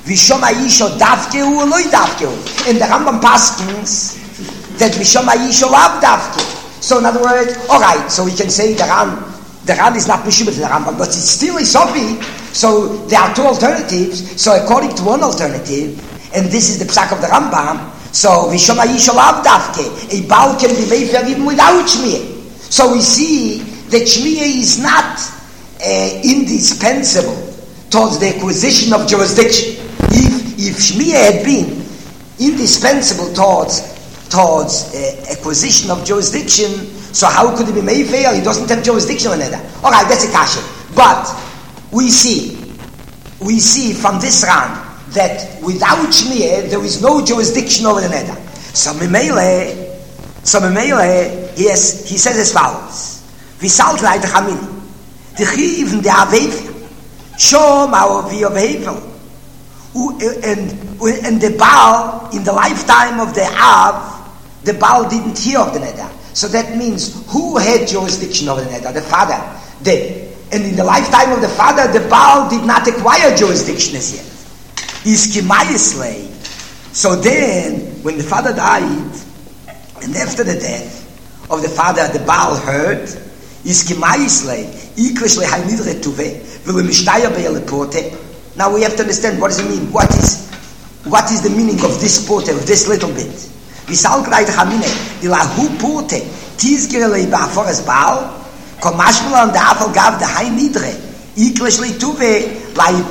Vishoma Yisho Davkeu or Loi Davkeu. And the Rambam paskins that Vishoma Yisho Lav Davkeu. So in other words, alright, so we can say the Ram, the Ram is not Mishubah to the Rambam, but it's still a Sofi. So there are two alternatives. So according to one alternative, and this is the psak of the Rambam, so Vishoma Yisho Lav Davkeu, a Baal can be made fair even without Shmiyah. So we see that Shmiyah is not uh, indispensable towards the acquisition of jurisdiction. If if Shmiyah had been indispensable towards towards uh, acquisition of jurisdiction, so how could it be made fair? He doesn't have jurisdiction on that. All right, that's a kasha. But we see we see from this round that without Shmiyah there is no jurisdiction over the neder. So Mimele, so Mimele, he has, he says as follows: V'salt leid chamini, t'chiv de avev, shom our vi of hevel, and and the Baal in the lifetime of the Av, the Baal didn't hear of the neder. So that means who had jurisdiction over the neder? The father did. And in the lifetime of the father, the Baal did not acquire jurisdiction as yet. He's kimayislay. So then, when the father died, and after the death of the father, the Baal heard, is kimayislay, iklishle haynidre tuve, v'lemishtaya be'elepote. Now we have to understand what does it mean. What is what is the meaning of this pote, of this little bit? V'sal krayt chamine, ilahu pote, tizgir lei ba'aforas Baal, komashmala and the afal gav the haynidre, iklishle tuve, so the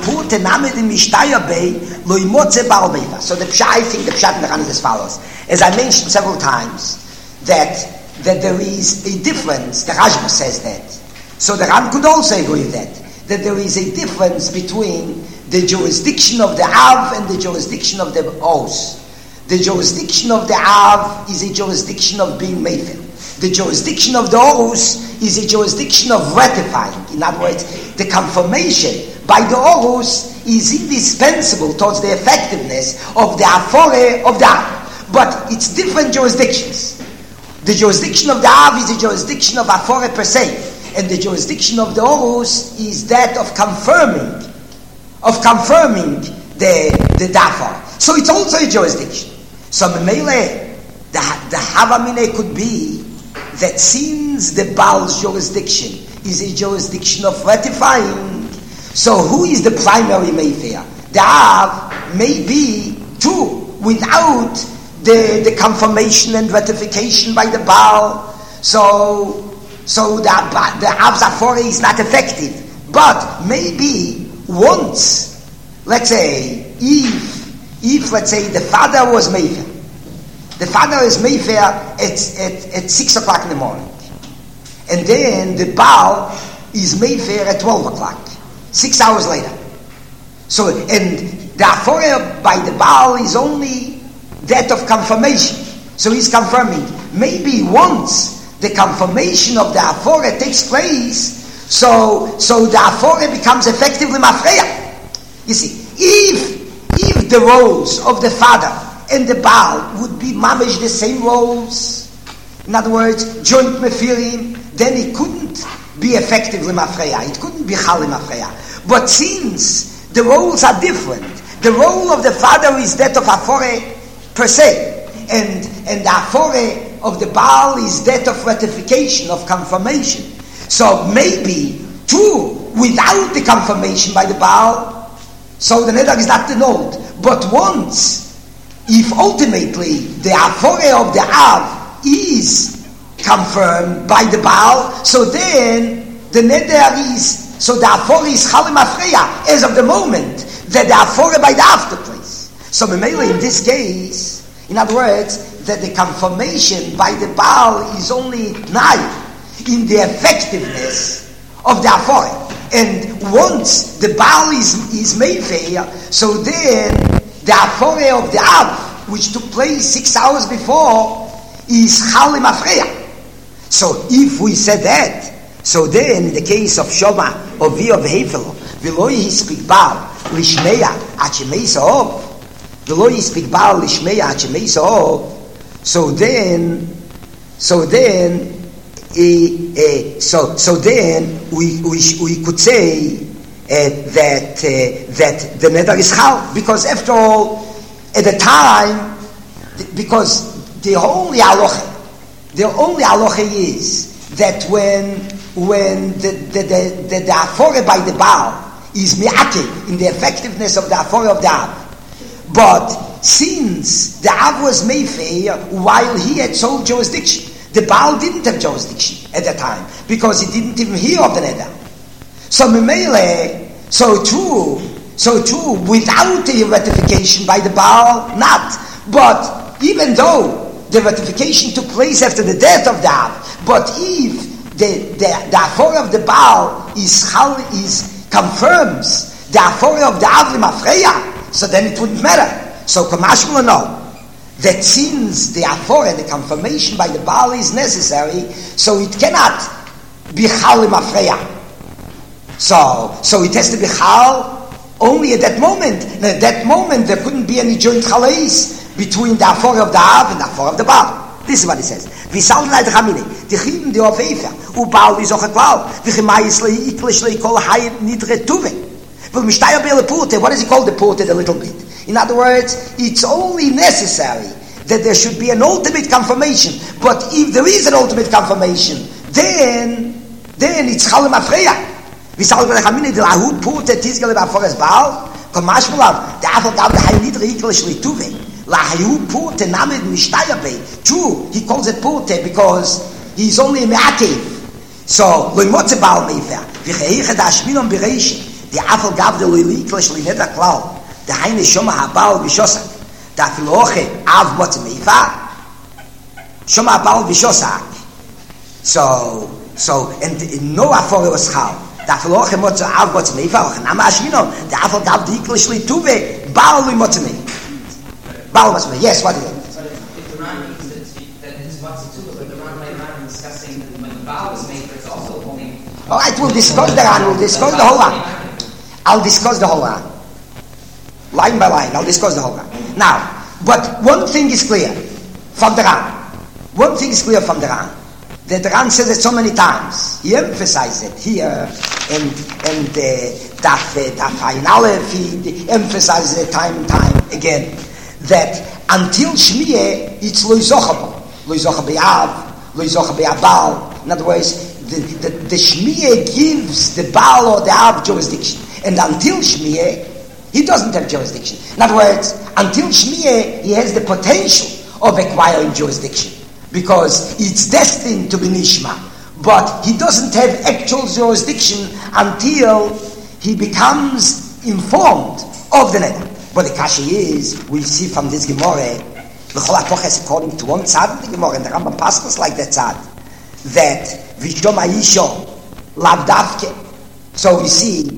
pshat, I think the pshat in the Ran is as follows. As I mentioned several times, that that there is a difference. The Rashba says that. So the Ran could also agree with that. That there is a difference between the jurisdiction of the Av and the jurisdiction of the Os. The jurisdiction of the Av is a jurisdiction of being made. The jurisdiction of the Os is a jurisdiction of ratifying. In other words, the confirmation by the Orus is indispensable towards the effectiveness of the Afore of the Av. But it's different jurisdictions. The jurisdiction of the Av is the jurisdiction of Afore per se, and the jurisdiction of the Orus is that of confirming, of confirming the the Dafar. So it's also a jurisdiction. So Memele, the the Havamine could be that since the Baal's jurisdiction is a jurisdiction of ratifying, so who is the primary Mayfair? The Av may be two without the, the confirmation and ratification by the Baal. So so the, the Av's Afore is not effective. But maybe once, let's say, if, if let's say the father was Mayfair, the father is Mayfair at, at, at six o'clock in the morning. And then the Baal is Mayfair at twelve o'clock. Six hours later. So, and the Afore by the Baal is only that of confirmation. So he's confirming. Maybe once the confirmation of the Afore takes place, so so the Afore becomes effectively Mafreya. You see, if if the roles of the father and the Baal would be mamish the same roles, in other words, joint mefirim, then it couldn't be effectively mafreya. It couldn't be chali mafreya. But since the roles are different, the role of the father is that of Afore per se, and and the Afore of the Baal is that of ratification, of confirmation. So maybe two without the confirmation by the Baal, so the neder is not annulled. But once, if ultimately the Afore of the Av is confirmed by the Baal, so then the neder is, so the Afore is chalim afreya as of the moment that the Afore by the after place. So Memele in this case, in other words, that the confirmation by the Baal is only nigh in the effectiveness of the Afore. And once the Baal is, is made fair, so then the Afore of the Av, which took place six hours before, is chalim afreya. So if we said that, so then in the case of Shoma or Vi of Hefel, V'lo yispik Baal lishmeya at shemei sa'ov, V'lo yispik Baal lishmeya at shemei sa'ov, so then, so then, uh, uh, so so then we we we could say, uh, that uh, that the neder is chal, because after all, at the time, because the only halacha, the only halacha is that when when the the the, the, the afore by the Baal is mi'akev in the effectiveness of the afore of the Av, but since the Av was Mayfair while he had sole jurisdiction, the Baal didn't have jurisdiction at the time because he didn't even hear of the neder. So Mimele, so true, so true, without the ratification by the Baal, not. But even though the ratification took place after the death of the Av, but if the the, the afore of the Baal is how is confirms the afore of the Av Limafreya, so then it wouldn't matter. So Kamash will know that since the afore, the confirmation by the Baal is necessary, so it cannot be chal Limafreya. So, so it has to be chal only at that moment. And at that moment, there couldn't be any joint chalais between the afore of the Av and the afore of the Baal. This is what it says. V'sal l'ay d'chamine, d'chim d'of eifer, u'Baal v'zoch ha'klal, v'chimayis le'iklish le'kol hayim nidre tuve. V'mishtaya be'le pute, what does he call the pute a little bit? In other words, it's only necessary that there should be an ultimate confirmation. But if there is an ultimate confirmation, then, then it's chal Limafreya. V'sal l'chamine d'lahu pute tizgale b'afores Baal, kol mashmulav, d'afol gav d'hayim nidre iklish le'tuve. Lahayu pute named mishtayabei. True, he calls it pute because he's only a me'akev. So loimotze Baal meifer. V'cheicha da'ashminon b'reish. The afal gav de loiliklish lineda klal. The haine shoma ha'Baal v'shosak. The afiloche av motze meifer. Shoma ha'Baal v'shosak. So, so, and no afore was chal. The afiloche motze av motze meifer. Ochanama ashminon. The afal gav de iklish lituve. Baal loimotze meifer. Baal must be. Yes, what is it? But if, if the Ran means that, that it's what's it too, but the Ran later on discussing that when the Baal was made, it's also only. All right, we'll discuss the Ran. We'll discuss the whole Ran. I'll discuss the whole Ran, line by line. I'll discuss the whole Ran. Now, but one thing is clear from the Ran. One thing is clear from the Ran. That the Ran says it so many times. He emphasizes it here, and and Daf Daf Ayin Aleph. He emphasizes it time and time again. That until Shmiyeh, it's lo yizochabo. Lo yizocha be'av, lo yizocha be'abal. In other words, the, the, the Shmiyeh gives the Baal or the Av jurisdiction. And until Shmiyeh, he doesn't have jurisdiction. In other words, until Shmiyeh, he has the potential of acquiring jurisdiction. Because it's destined to be Nishma. But he doesn't have actual jurisdiction until he becomes informed of the neder. But the kasha is, we see from this Gemara, l'chol ha'toches according to one tzad of the Gemara, and the Rambam passes like that tzad, that v'shom ha'isho lav davke. So we see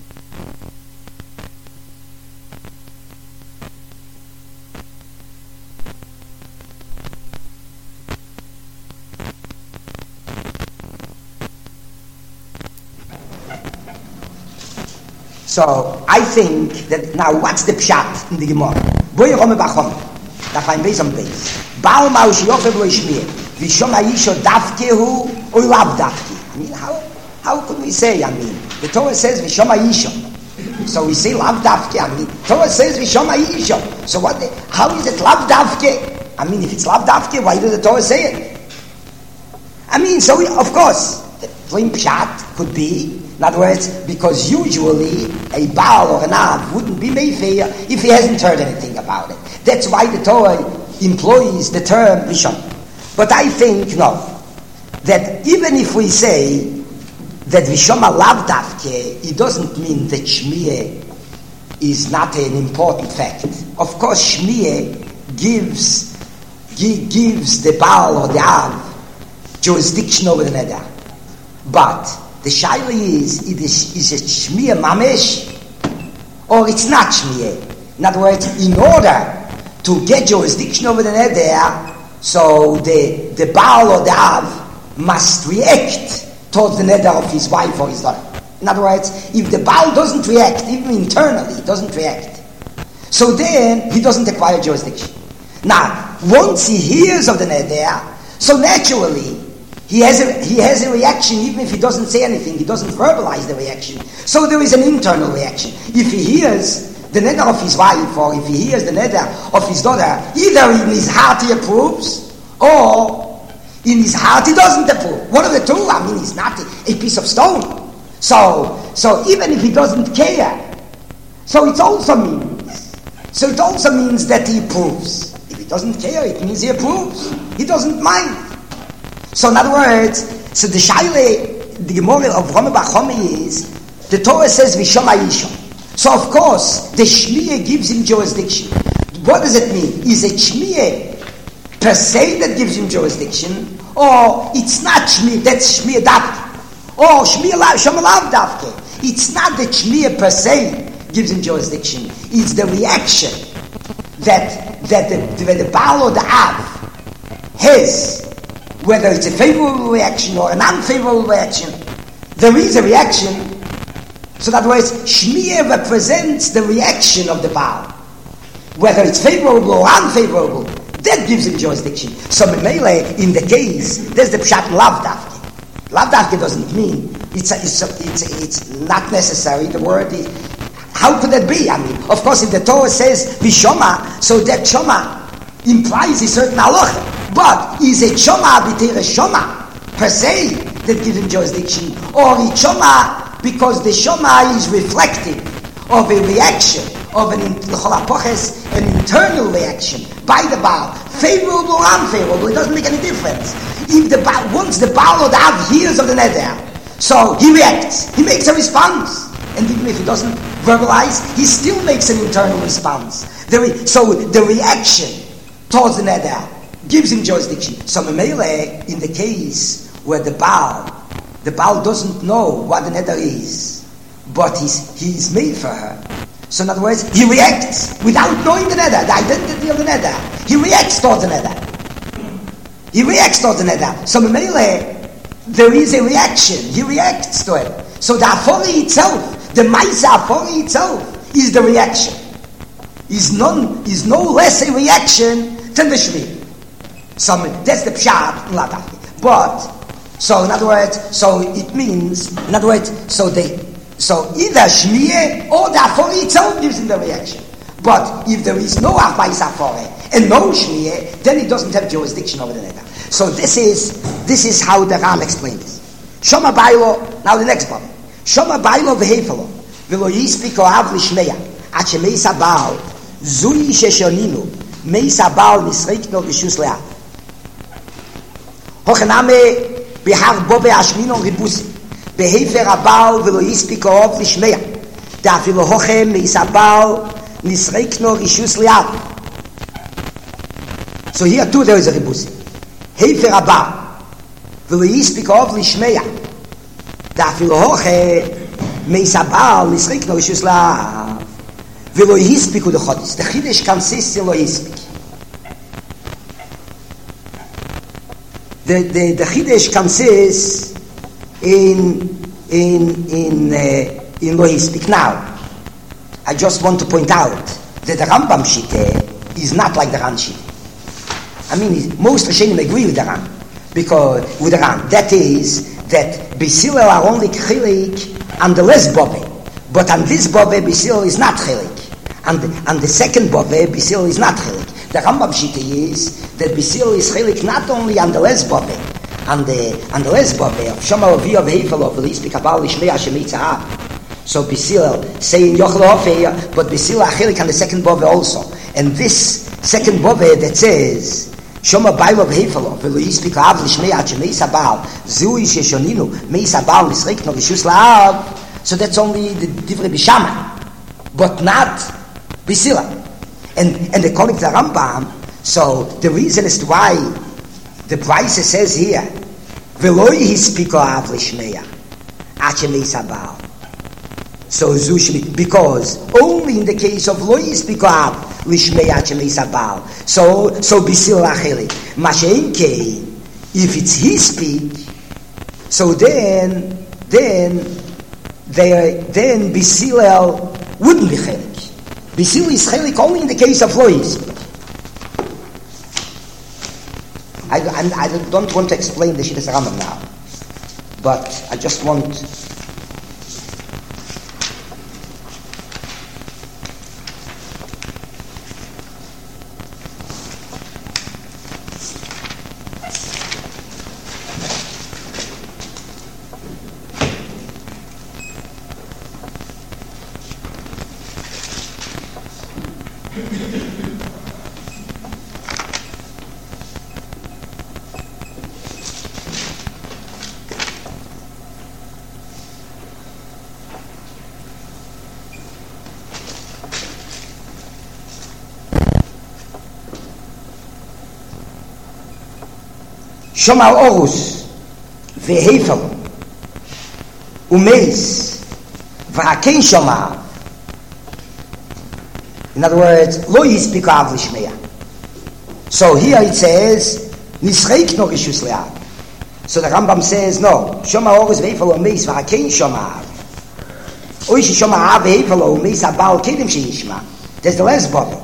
So I think that now what's the pshat in the Gemara? Boy Rome Bachom, da find base on base. Baal Maush Yofev lo Yishmir, Vishom Ha'isho Davkehu or Lav Davke. I mean, how how could we say? I mean, the Torah says Vishom Ha'isho, so we say Lav Davke. I mean, Torah says Vishom Ha'isho. So what? The, how is it Lav Davke? I mean, if it's Lav Davke, why does the Torah say it? I mean, so we, of course, the plain pshat could be. In other words, because usually a Baal or an Av wouldn't be Mayfair if he hasn't heard anything about it. That's why the Torah employs the term Rishon. But I think, no, that even if we say that Rishon Lav Davke, it doesn't mean that Shmiyeh is not an important fact. Of course, Shmiyeh gives, gi- gives the Baal or the Av jurisdiction over the Neder. But the shaila is, it is, is it Shmiyah Mamesh or it's not Shmiyah? In other words, in order to get jurisdiction over the neder, so the, the Baal or the Av must react towards the neder of his wife or his daughter. In other words, if the Baal doesn't react, even internally, he doesn't react, so then he doesn't acquire jurisdiction. Now, once he hears of the neder, so naturally, He has a, he has a reaction even if he doesn't say anything. He doesn't verbalize the reaction. So there is an internal reaction. If he hears the neder of his wife, or if he hears the neder of his daughter, either in his heart he approves, or in his heart he doesn't approve. One of the two. I mean, he's not a, a piece of stone. So, so even if he doesn't care, so it also means, so it also means that he approves. If he doesn't care, it means he approves. He doesn't mind. So in other words, so the shayle, the Gemara of Rama Bachome is, the Torah says Vishama Yishon. So of course, the Shmiya gives him jurisdiction. What does it mean? Is it Shmiya per se that gives him jurisdiction, or it's not Shmiya, that's Shmiya Davke, or Shmiya Shama Lav Davke? It's not that Shmiya per se gives him jurisdiction. It's the reaction that that the, the, the Baal or the Av has, whether it's a favorable reaction or an unfavorable reaction. There is a reaction. So in other words, Shmiya represents the reaction of the Baal. Whether it's favorable or unfavorable, that gives him jurisdiction. So Memele, in the case, there's the Pshat Lav Davke. Lav Davke doesn't mean, it's, a, it's, a, it's, a, it's not necessary. The word is, how could that be? I mean, of course, if the Torah says Vishoma, so that Shoma implies a certain halacha. But is it Shoma b'teire Shoma per se that gives him jurisdiction, or it's Shoma because the Shoma is reflective of a reaction, of an, an internal reaction by the Baal, favorable or unfavorable? It doesn't make any difference. If the Baal, once the Baal or the Av hears of the neder, so he reacts, he makes a response, and even if he doesn't verbalize, he still makes an internal response. The re- so the reaction towards the neder gives him jurisdiction. So Memele, in the case where the Baal, the Baal doesn't know what the neder is, but he's, he's made for her. So in other words, he reacts without knowing the neder, the identity of the neder. He reacts towards the neder. He reacts towards the neder. So Memele, there is a reaction. He reacts to it. So the Afori itself, the Maisa Afori itself, is the reaction. Is none, is no less a reaction than the Shmiya. So that's the pshat in Latafki. But so in other words, so it means in other words, so they so either Shmiya or the Afori itself gives him the reaction. But if there is no Afais Afori and no Shmiya, then he doesn't have jurisdiction over the neder. So this is this is how the Ram explains this. Shoma Bailo. Now the next one. Shoma Bailo v'hefelo v'lo yispik oav l'shmeya at shemeis habal zui sheshoninu meis habal nisreikno rishus le'av. Hochename behar bo be'ashminon ribusi behefer habal v'lo yispik oav l'shmeya da'afilo hochem meis habal nisreikno rishus le'av. So here too there is a ribusi. Hefer habal v'lo yispik oav l'shmeya da'afilo hochem meis habal nisreikno rishus le'av v'lo yispiku the chodis. The chidesh consists in lo yispik. The the the chidesh consists in in in uh, in lo yispik. Now, I just want to point out that the Rambam Shite is not like the Ran Shite. I mean, most Rishonim agree with the Ran, because with the Ran, that is that B'Silel are only chilik on the less bobe, but on this bobe B'Silel is not chilik. And the, and the second bove, B'Silel is not chilik. The Rambam Shita is that B'Silel is chilik not only on the less bove, on the on the less bove of Shoma Avi of Heifel of Lispi Kabal Lishmei Shemitza. So B'Silel saying Yochel Ofei, but B'Silel chilik on the second bove also. And this second bove that says Shoma Bail of Heifel of Lispi Kabal Lishmei Shemitza Baal Zui Sheshoninu Meisa Baal Nisreikno Rishus La'av. So that's only the Divrei Bishama, but not B'Silel. And and according to the Rambam, so the reason as to why the Brisa says here, V'loi hispiko av l'shmeya, ache meis habal. So Zushmi, because only in the case of lo hispiko av l'shmeya ache meis habal. So so B'Silel achelik. Mashein kein, if it's his speak, so then then they then B'Silel wouldn't be chelik. B'Silel is chelik only in the case of lo hispik. I, I, I don't want to explain the Shittas Rambam now, but I just want. שומע אורוס והיפל ומייס והכן שומע. In other words, lo yispik av lishmeya. So here it says nisreik no rishus le'av. So the Rambam says no. Shoma oros ve'efel u'meis v'hakein shoma av. Oy shoma av ve'efel u'meis abal kedim she'yishma. There's the last bottle.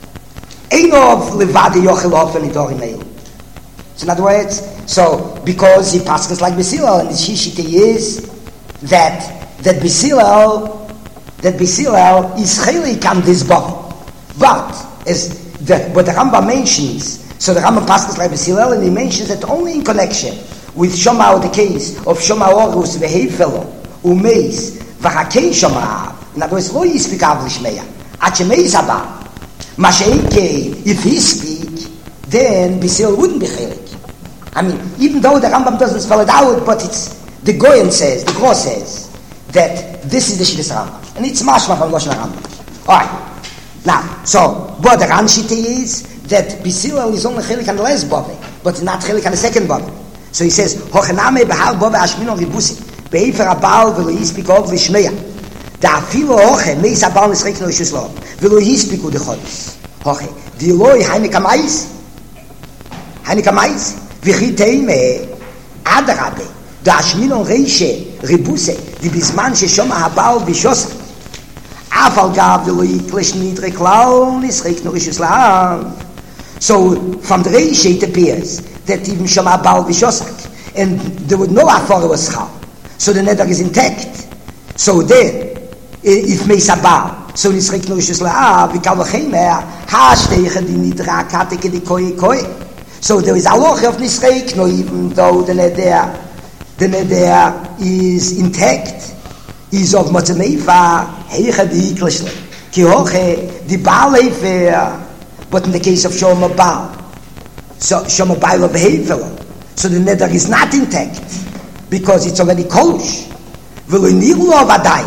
Ein of levadi yochel ofen idorim eil. So in other words, so because he passes like Basilal, and his shishite is that that Basilal that Basilal is chelik on this bottle. But as the what the Rambam mentions, so the Rambam passes like Basilal, and he mentions that only in connection with Shoma, the case of Shoma Orus vehefelo umeis v'hakein Shoma. In other words, lo yispik av lishmeya at shemeis haba. Masheike, if he speak, then Basilal wouldn't be chelik. I mean, even though the Rambam doesn't spell it out, but it's the Goyen says, the Gros says that this is the Shittas Rambam, and it's mashma from Lashon Rambam. All right. Now, so what the Ranshite is that Basilal is only chelik on the last bove, but not chelik on the second bove. So he says, "Hochename behar bove ashmino ribusi be'efer abal v'lo yispik ov lishmeya da afilo hoche meis abal nisreik no rishus lo v'lo yispiku decholis hoche di loi haine kamayis haine kamayis וכי תימה עד רבי דאשמינו רישה ריבוסה דיבזמן ששומע הבאו בישוסה אף על גב ולא יקלש נדרי כלל נשחק נורישוס לעם. So from the Reisha it appears that even Shoma Baal Vishosak, and there was no Afar was Chal, so the nether is intact. So then if Meisa Baal, so Nishrik Norishus La'ah Vikal V'chemer Hashteicha Di Nidra Kateke Di Koye Koye. So there is a loch of Nishrik, no, even though the nether the nether is intact, is of Motzemeifa Heicha Di Ikleshle Ki Hoche Di Baal Eifer. But in the case of Shoma Baal, so Shoma Baal of Hevel, so the nether is not intact because it's already kolush. V'lo'niru lo vadai,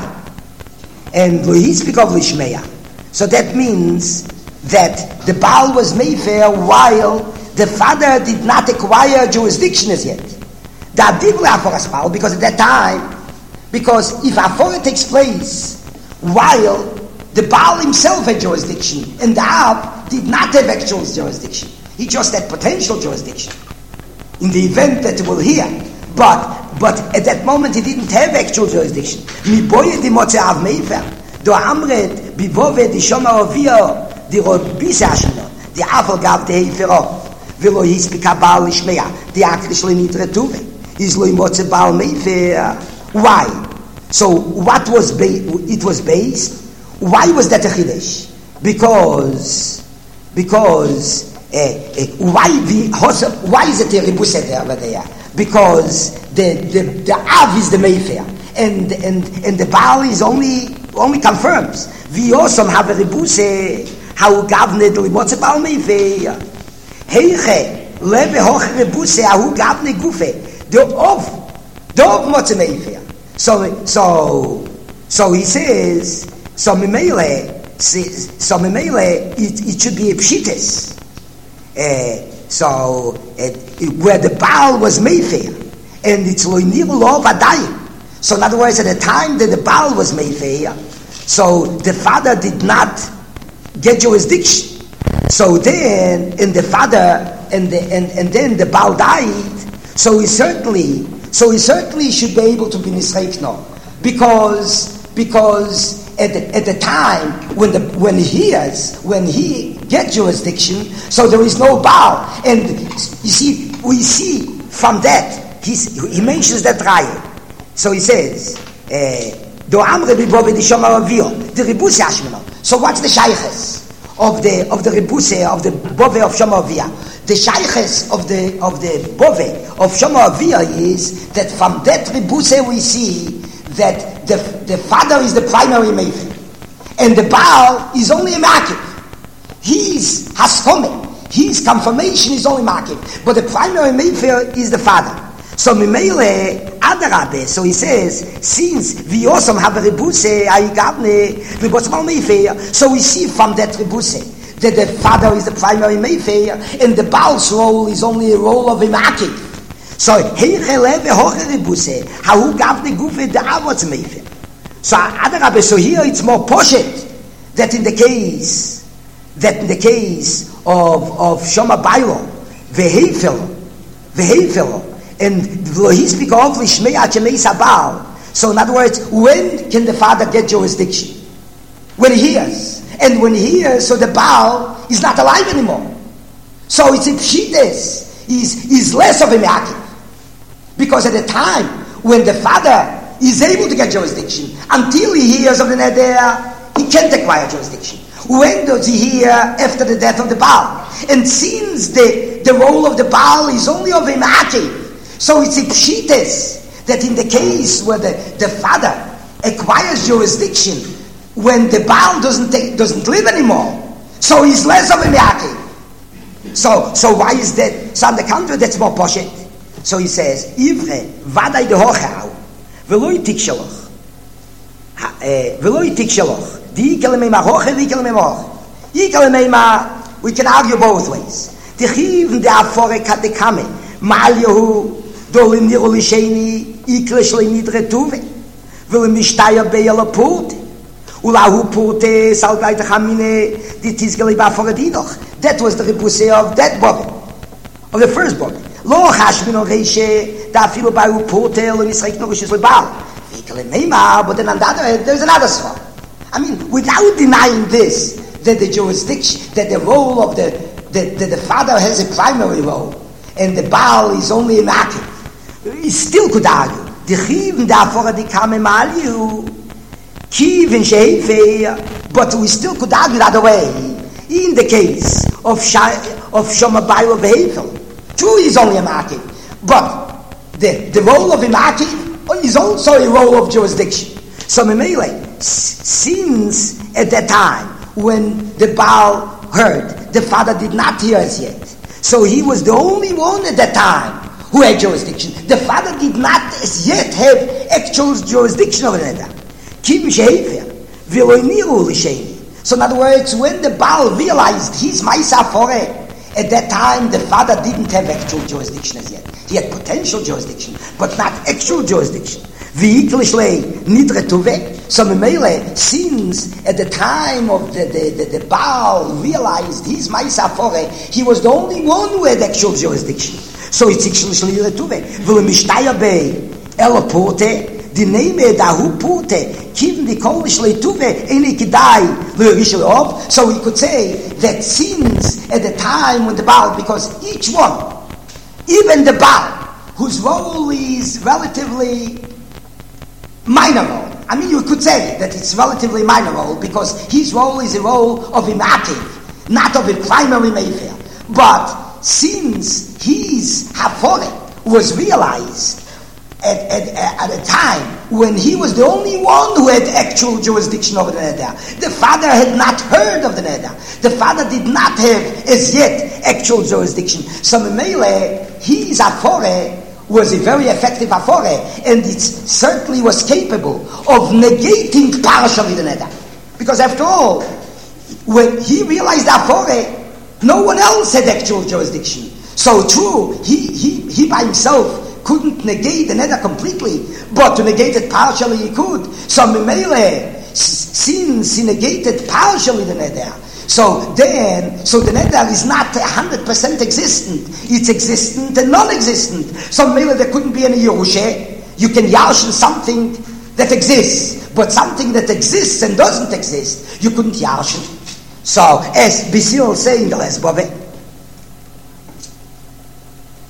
and lo hispik of lishmeya. So that means that the Baal was Mayfair while the father did not acquire jurisdiction as yet. That did Aforas Baal because at that time, because if Afora takes place while the Baal himself had jurisdiction and the Ab did not have actual jurisdiction, he just had potential jurisdiction in the event that he will hear, but but at that moment he didn't have actual jurisdiction. Mi boye di motze av meifer do amret bi vove di shoma ovio di robisa shno di afel gav de hefero velo his pikabal shmeya di akrishle nitre tuve is lo motze bal meifer. Why? So what was ba- it was based? Why was that a chidesh? Because because uh, uh, why the why is it a ribused over there? Because the the the Av is the Mayfair, and and and the Baal is only only confirms. We also have a ribuse how gavne do what's a Baal Mayfair. Heiche lebe hoch ribuse how gavne gufe the of the of what's Mayfair. So so so he says so Mimele. So Memele, it, it should be a pshitis. Uh, so uh, where the Baal was Mayfair, and it's loiniru lo vadayim. So in other words, at the time that the Baal was Mayfair, so the father did not get jurisdiction. So then, and the father, and the, and and then the Baal died. So he certainly, so he certainly should be able to be nisreik no, because because. At the, at the time when the when he is when he gets jurisdiction, so there is no Baal, and you see we see from that, he's, he mentions that raya. So he says, Do Amre Bibove the Shomar Avio, the Ribuse Ashmino. So what's the shayches of the of the Ribuse of the Bove of Shomar Avia? The shayches of the of the Bove of Shomar Avia is that from that Ribuse we see that the the father is the primary maven, and the Baal is only a makif. His haskome, his confirmation is only makif, but the primary maven is the father. So Mimele Adarabe, so he says, since we also have a Rebuse, I gavne, we got small Mayfair, so we see from that Rebuse that the father is the primary Mayfair, and the Baal's role is only a role of a makif. So Heichele Hoche Rebuse, how gavne Gufe the Avot's Mayfair. So Adarabe, so here it's more poshet that in the case that in the case of of Shoma Bailo, Vehefel, Vehefel. And he speak of Lishmei Achemei Sabal. So in other words, when can the father get jurisdiction? When he hears. And when he hears, so the Baal is not alive anymore. So it's in Pshites. He's, he's less of a Me'akiv. Because at the time when the father is able to get jurisdiction, until he hears of the Neder, he can't acquire jurisdiction. When does he hear? After the death of the Baal. And since the, the role of the Baal is only of a Me'akiv, so it's a pshites that in the case where the, the father acquires jurisdiction when the Baal doesn't take, doesn't live anymore, so he's less of a me'akiv. So so why is that? So on the contrary, that's more poshet. So he says, Ivre vaday de hochau v'lo yitik shaloch v'lo yitik shaloch di yikel meima hoche v'yikel meima hoche yikel meima. We can argue both ways. Tichiv de afore katekame mal yehu Dolim niroli sheni ikleshli nidre tuve, vilim nishtaya beyala purte, ulahu purte salvayte chamine ditizgeli baforadinoch. That was the repuse of that body, of the first body. Lo chashmin oreishe da afilu bayu purte lo nisreik no rishis lebal. Vikele meima, but then on the other hand, there's another swap. I mean, without denying this, that the jurisdiction, that the role of the that the, the father has a primary role, and the Baal is only a makif. He still could argue. The chiven davor die kame maliu, kiven sheifei. But we still could argue the other way. In the case of of Shoma Bailo Behefel, true, he's only a makif, but the the role of a makif is also a role of jurisdiction. So Memele, since at that time when the Baal heard, the father did not hear as yet. So he was the only one at that time who had jurisdiction. The father did not as yet have actual jurisdiction over the Neder. Kim shehefer, v'lo niru l'sheni. So in other words, when the Baal realized his Maisa Fore, at that time the father didn't have actual jurisdiction as yet. He had potential jurisdiction, but not actual jurisdiction. V'yiklishlei nidre tuve. So Memele, since at the time of the, the, the, the Baal realized his Maisa Fore, he was the only one who had actual jurisdiction. So it's actually tuve. V'le mishtaya be ela purte, the name da hu purte, kiven the kolish le tuve, eli kidai le rishel of. So we could say that since at the time when the Baal, because each one, even the Baal, whose role is relatively minor role. I mean, you could say that it's relatively minor role because his role is a role of a makif, not of a primary mayfair. But since his hafore was realized at, at, at a time when he was the only one who had actual jurisdiction over the Neder, the father had not heard of the Neder. The father did not have as yet actual jurisdiction. So Memele, his hafore was a very effective afore, and it certainly was capable of negating partially the Neder. Because after all, when he realized afore, no one else had actual jurisdiction. So true, he, he, he by himself couldn't negate the Neder completely, but to negate it partially he could. So Memele, since he negated partially the Neder, so then, so the Neder is not one hundred percent existent. It's existent and non-existent. So maybe there couldn't be any Yerusha. You can yarshin something that exists, but something that exists and doesn't exist, you couldn't yarshin. So, as Basil saying the last Bobby,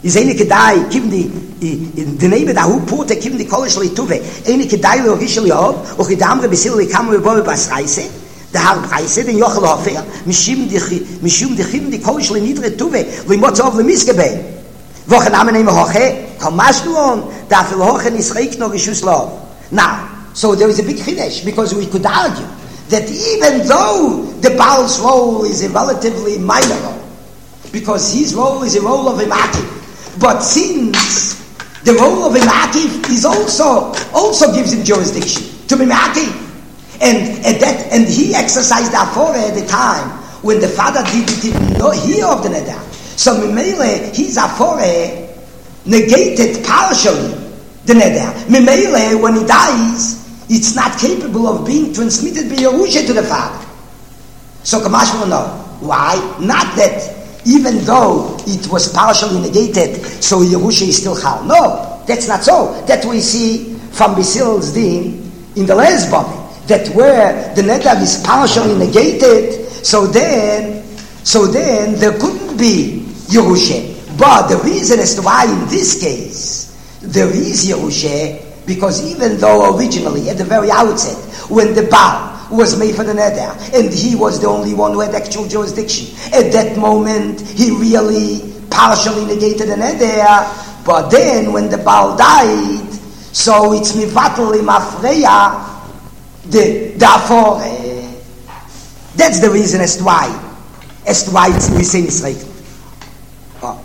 is eine kedai kim di in de nebe da hu pote kim di kolishli tuve eine kedai lo gishli hob och di amre bisil li kam über was reise da har reise den jochel hofer mishim di mishum di kim di kolishli nidre tuve li mot auf le misgebe wo genamen nehmen hoche komm machst du on da viel hochen is reik noch geschusla now so there is a big finish because we could argue that even though the Baal's role is a relatively minor role because his role is a role of a makiv. But since the role of a makiv is also also gives him jurisdiction to be makiv, and and that and he exercised that for at the time when the father did, didn't know hear of the neder. So Mimele, his afore negated partially the neder. Mimele, when he dies, it's not capable of being transmitted by Yerusha to the father. So Kamash will know why. Not that. Even though it was partially negated, so Yerusha is still Chal. No, that's not so. That we see from Basil's Din in the last Bobby, that where the neder is partially negated, so then, so then there couldn't be Yerusha. But the reason as to why in this case there is Yerusha, because even though originally at the very outset, when the Baal was made for the neder, and he was the only one who had actual jurisdiction. At that moment, he really partially negated the neder, but then when the Baal died, so it's mivatel imafreya, the therefore, uh, that's the reason as to why, as to why it's, we say Nisrael. Oh.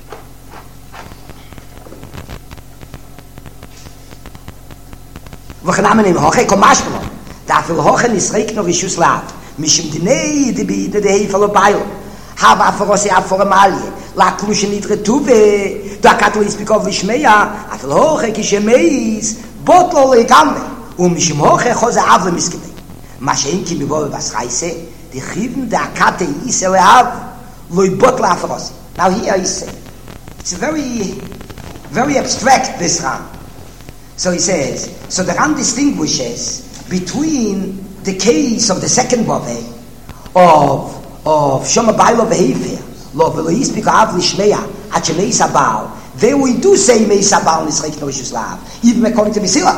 We gaan namen nemen, hoge kom mashpelo. Da viel hochen is reik noch is laat. Mishim de nei de bi de hevel bail. Hava for us ja for malie. La klushe nit retuve. Da katolis bikov shmeya. A viel hoche kishe meis. Botol egam. Um mishim hoche khoze avle miskebe. Mashen ki bibol bas reise. De khiven da kate is ele av. Loy botla for us. Now here I say. It's very very abstract this ram. So he says, so the ram distinguishes between the case of the second bove of of Shoma Bailo Behefer, Lo Velois Bikav Lishmeya, Achemei Sabal. There we do say Mei Sabal Nisrek No Yishuslav, even according to Misila.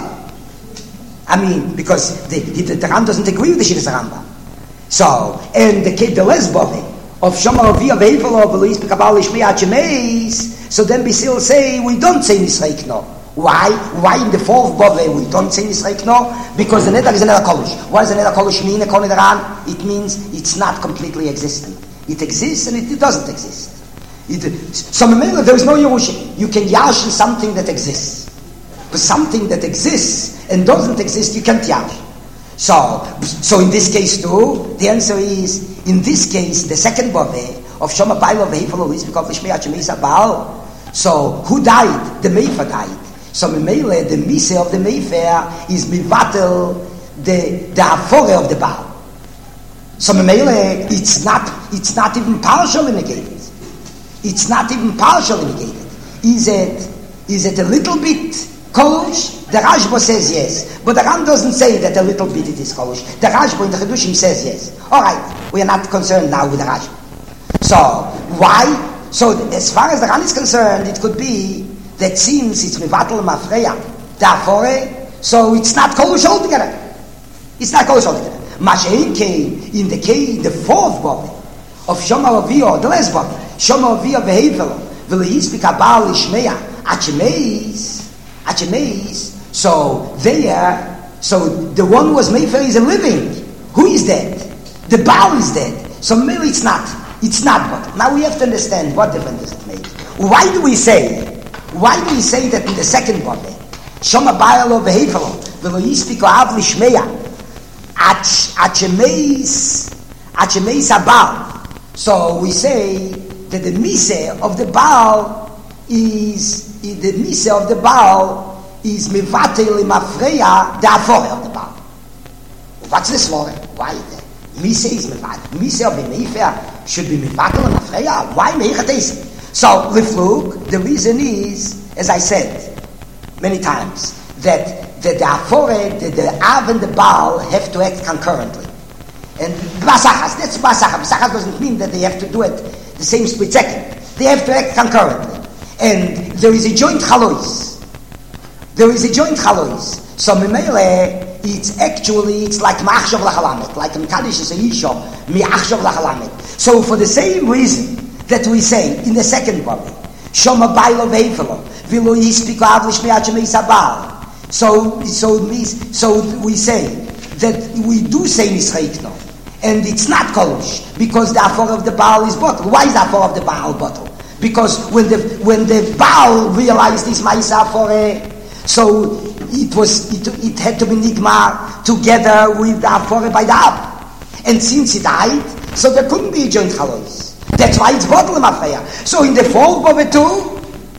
I mean, because the the, the Ram doesn't agree with the Shittas Rambam. So, and the the less bove of Shoma Ravia Behefer, Lo Velois Bikav Lishmeya, Achemei. So then Bisil say we don't say Nisrek No. Why? Why in the fourth bove we don't say Nisrek No? Because the neder is another kolish. What does the neder kolish mean? It means it's not completely existent. It exists and it, it doesn't exist. It, so there is no Yerusha. You can yash something that exists. But something that exists and doesn't exist, you can't yash. So, so in this case too, the answer is, in this case, the second bove of Shoma Bailo Vehefalo is because Lishmei Achemei Sabal. So, who died? The Meifer died. So Mimele, the Mise of the Mayfair is Mivatel, the the Afore of the Baal. So Mimele, it's not it's not even partially negated. It's not even partially negated. Is it is it a little bit kolush? The Rashba says yes, but the Ram doesn't say that a little bit it is kolush. The Rashba in the Chedushim says yes. All right, we are not concerned now with the Rashba. So why? So as far as the Ram is concerned, it could be that seems it's mivatel mafreya, therefore, so it's not kolush altogether. It's not kolush altogether. Mashein came in the case, the fourth body of Shoma Avio, the last body, Shoma Avio behavior, v'leis b'kabal ishmeya, achemeis, achemeis. So there, so the one who was made for is a living. Who is dead? The Baal is dead. So maybe it's not. It's not. But now we have to understand what difference does it make. Why do we say? Why do we say that in the second body, Shoma Bailo Behefalo, Velo Yispiko Av Lishmeya, Achemeis, Achemeis Abal. So we say that the Mise of the Baal is, the Mise of the Baal is Mivatel Imafreya, the Afore of the Baal. What's this for? Why is that? Mise is Mivatel. Mise of the Mayfair should be Mivatel Imafreya. Why Meichates? So, Liflug, the reason is, as I said many times, that, that the Afore, the, the Av and the Baal have to act concurrently. And Basachas, that's Basachas. Basachas doesn't mean that they have to do it the same split second. They have to act concurrently. and there is a joint chalois. There is a joint chalois. So Mimele, it's actually, it's like Ma'achshav Lachalamet, like Mekadosh is a Yisho, Mi'achshav Lachalamet. So for the same reason that we say in the second body, Shoma Bailo Veifelo, Vilo Yispiko Avlish Mi'achemei Sabal. So, so, it means, so we say that we do say Nisreikno, and it's not Kolosh, because the Afar of the Baal is bottle. Why is the Afar of the Baal bottle? Because when the when the Baal realized this Ma'isa Afore, so it was it, it had to be Nigmar together with the Afore by the Ab. And since he died, so there couldn't be a joint Chalois. That's why it's bottle Mafreya. So in the fourth Bove too,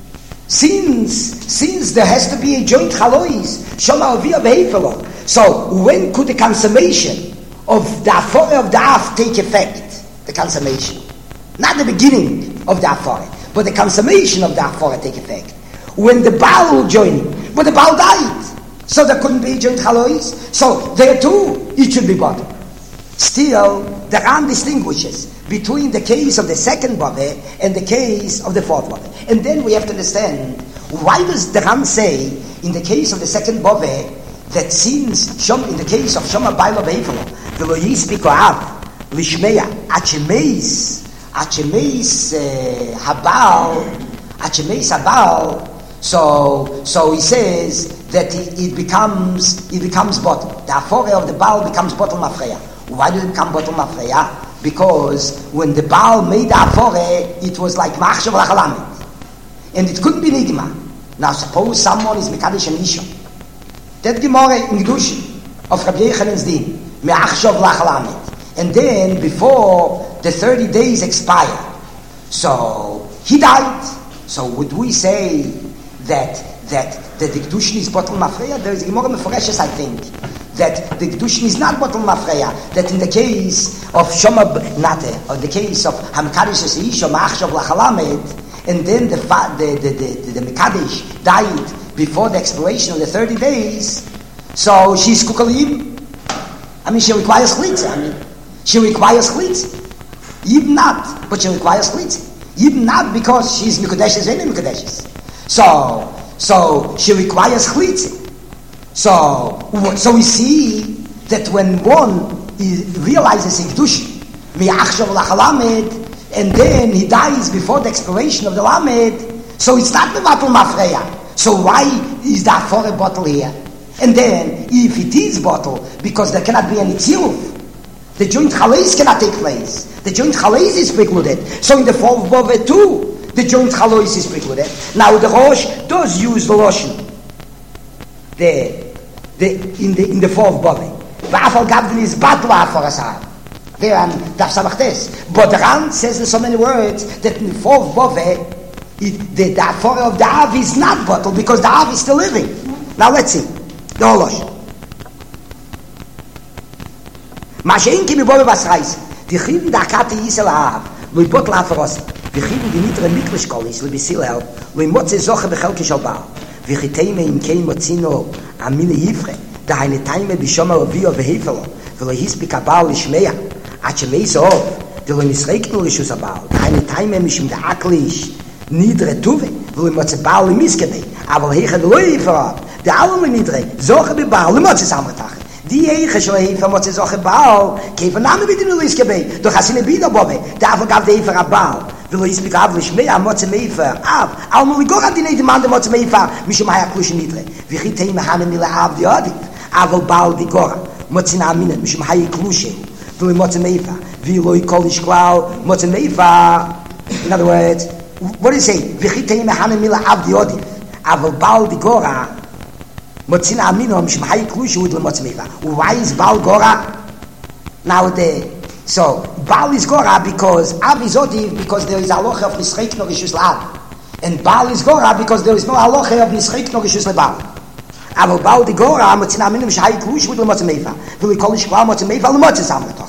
since since there has to be a joint Chalois, Shoma Avia Beifelo. So when could the consummation of the Afore of the Af take effect? The consummation. Not the beginning of the Afore, but the consummation of the Afore take effect. When the Baal will join him, but the Baal died. So there couldn't be joint Chalois. So there too, it should be bottom. Still, the Ran distinguishes between the case of the second Bave and the case of the fourth Bave. And then we have to understand, why does the Ran say, in the case of the second Bave, that since, in the case of Shoma Bailo Beifelo, the Lo Yispiko Av, Lishmeya, Achemeis, Achemeis Habal, Achemeis Habal, so so he says that it, it becomes it becomes bottom. The Afore of the Baal becomes bottom Mafreya. Why did it become bottom Mafreya? Because when the Baal made the Afore, it was like Ma'achshav Lachalamet. And it couldn't be Nigma. Now suppose someone is Mekadosh and Isha. That Gemara in Gedushi of Rabbi Yechanan's Din, Ma'achshav Lachalamet. And then before the thirty days expire, so he died. So would we say that that that the Kedushin is bottle Mafreya? There is a Gemara Meforeshes, I think, that the Kedushin is not bottle Mafreya. That in the case of Shoma Nate, or the case of Hamkadosh Eseish or Ma'achshav Lachalamed, and then the the the the, the, the Mekadosh died before the expiration of the thirty days, so she's kukalim. I mean, she requires chalitza. I mean, she requires chalitza. Even not, but she requires chalitza. Even not because she's Mikudeshes and Mikudeshes. So, so she requires chalitza. So, so we see that when one realizes in Kedushin, Mi'achshav Lachalamed, and then he dies before the expiration of the Lamed, so it's not the Batul Mafreya. So why is that for a bottle here? And then, if it is bottle, because there cannot be any tziluf, the joint chalais cannot take place. The joint chalais is precluded. So in the fourth Bove too, the joint chalais is precluded. Now the Rosh does use the lotion. The, the, in the in the fourth Bove. Va'afal Gavdin is batla for asar. There on Daf Samachtes. But the Ran says in so many words that in the fourth Bove, it, the the Afore of the Av is not bottled because the Av is still living. Now let's see the Holosh. Mashen ki mi bove vas reis. Die Chivin da Akate Yisel Av. Loi bottle Aforos. Die Chivin die nitre Miklish Kolis. Loi Bisilel. Loi Motze Zoche Bechelke Shalbal. Vichiteime im Kei Motzino Amine Yifre. Da heine Taime Bishoma Ovio Vehefelo. Velo Hispik Abal Lishmeya. Ache Meisov. De Loi Nisreiknu Lishus Abal. Da heine Taime Mishim da Aklish. Nidre Tuve. Velo Motze Baal Miskebe. Aber Heche Loi Yiferab. De Alum Nidre. Zoche Bebaal. Motze Samretach. Die Eiche schon Hefer Motze Zoche Baal. Kefer Name bitte nur Liskebe. Doch Hasine Bida Bobbe. Dafür gab der Hefer Baal. Velo Hispik Av Lishmeya. Motze Mefer. Av. Alum Ligor hat die Neide Mann der Motze Mefer. Mishum Haya Klush Nidre. Vichiteime Hane Mila Av die Adit. Aber Baal die Gora. Motze Namine. Mishum Haya Klush. Velo Motze Mefer. Velo Ikolish Klau. Motze Mefer. In other words, what do you say? Vichiteime Hane Mila Av die Adit. Aber Baal die Gora. Motzina Amino Mishum Haya Klush with Motze Mefer. Why is Baal Gora? Now the so Baal is Gora because Av is Odiv because there is a halacha of Nisreik no Rishus L'Av, and Baal is Gora because there is no halacha of Nisreik no Rishus L'Baal. Aber Baal the Gora Motzina Amino Mishum Haya Klush with Motze Mefer. Will we call it Shkla Motze Mefer? Motze Samretoch.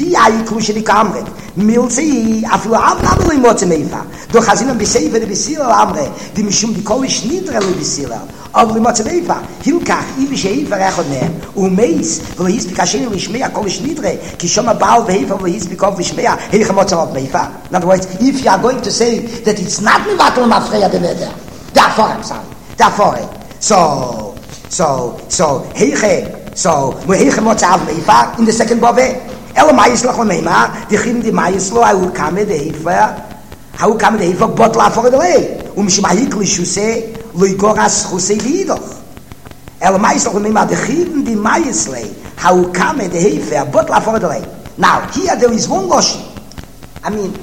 di ay klushe di kamre milzi aflo ab nabel im motze meifa do khazinem biseife de bisila amre di mishum di kolish nidre le bisila aber im motze meifa hilkach i biseife rechne u meis wo is bi kashen li shmea kolish nidre ki shoma baal veifa wo is bi kov shmea hil khmotze meifa. In other words, if you are going to say that it's not mivatel mafreya de neder, therefore I'm sorry, therefore so so so heiche so we heiche motze av meifa in the second bove. Ela mais la khmeima di khim di mais lo au kame de ifa au kame de ifa bot la for de lei um shmai klishuse lo igoras khuse lido ela mais la khmeima di khim di mais lei au kame de ifa bot la for de lei. Now here there is one losh. I mean,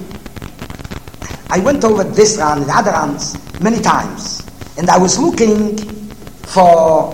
I went over this round and other rounds many times, and I was looking for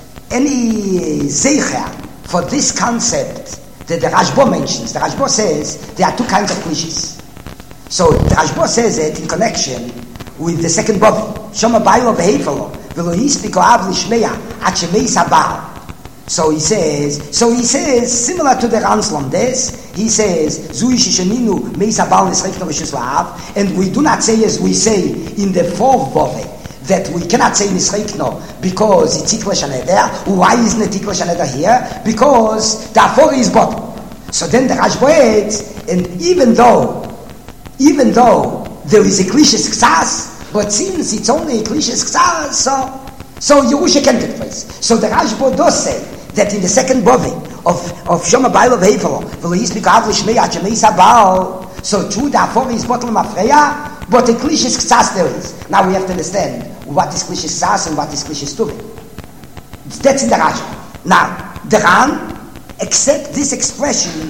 any zeicher for this concept that the Rashba mentions. The Rashba says there are two kinds of klishis. So the Rashba says it in connection with the second body. Shoma bayo behefalo velo hispiko av lishmeya achemei sabal. So he says, so he says, similar to the Ranslam des, he says, Zuishi Sheminu Meisabal Nisrekno Vishuslav, and we do not say as we say in the fourth bove, that we cannot say Nisrekno because it's Tikla Shaneder. Why isn't it Tikla Shaneder here? Because the Afore is bottom. So then the Rashba adds, and even though, even though there is a Klishis Ksas, but since it's only a Klishis Ksas, so, so Yerusha can take place. So the Rashba does say, that in the second boving of of Shoma Baal of Hefelo, will he speak of Shmei Achmei Sabal? So true, the Afore is bottle Mafreya, but a klishis Ksas there is. Now we have to understand what is klishis Ksas and what is klishis Tuvin. That's in the Rashba. Now the Ran accept this expression,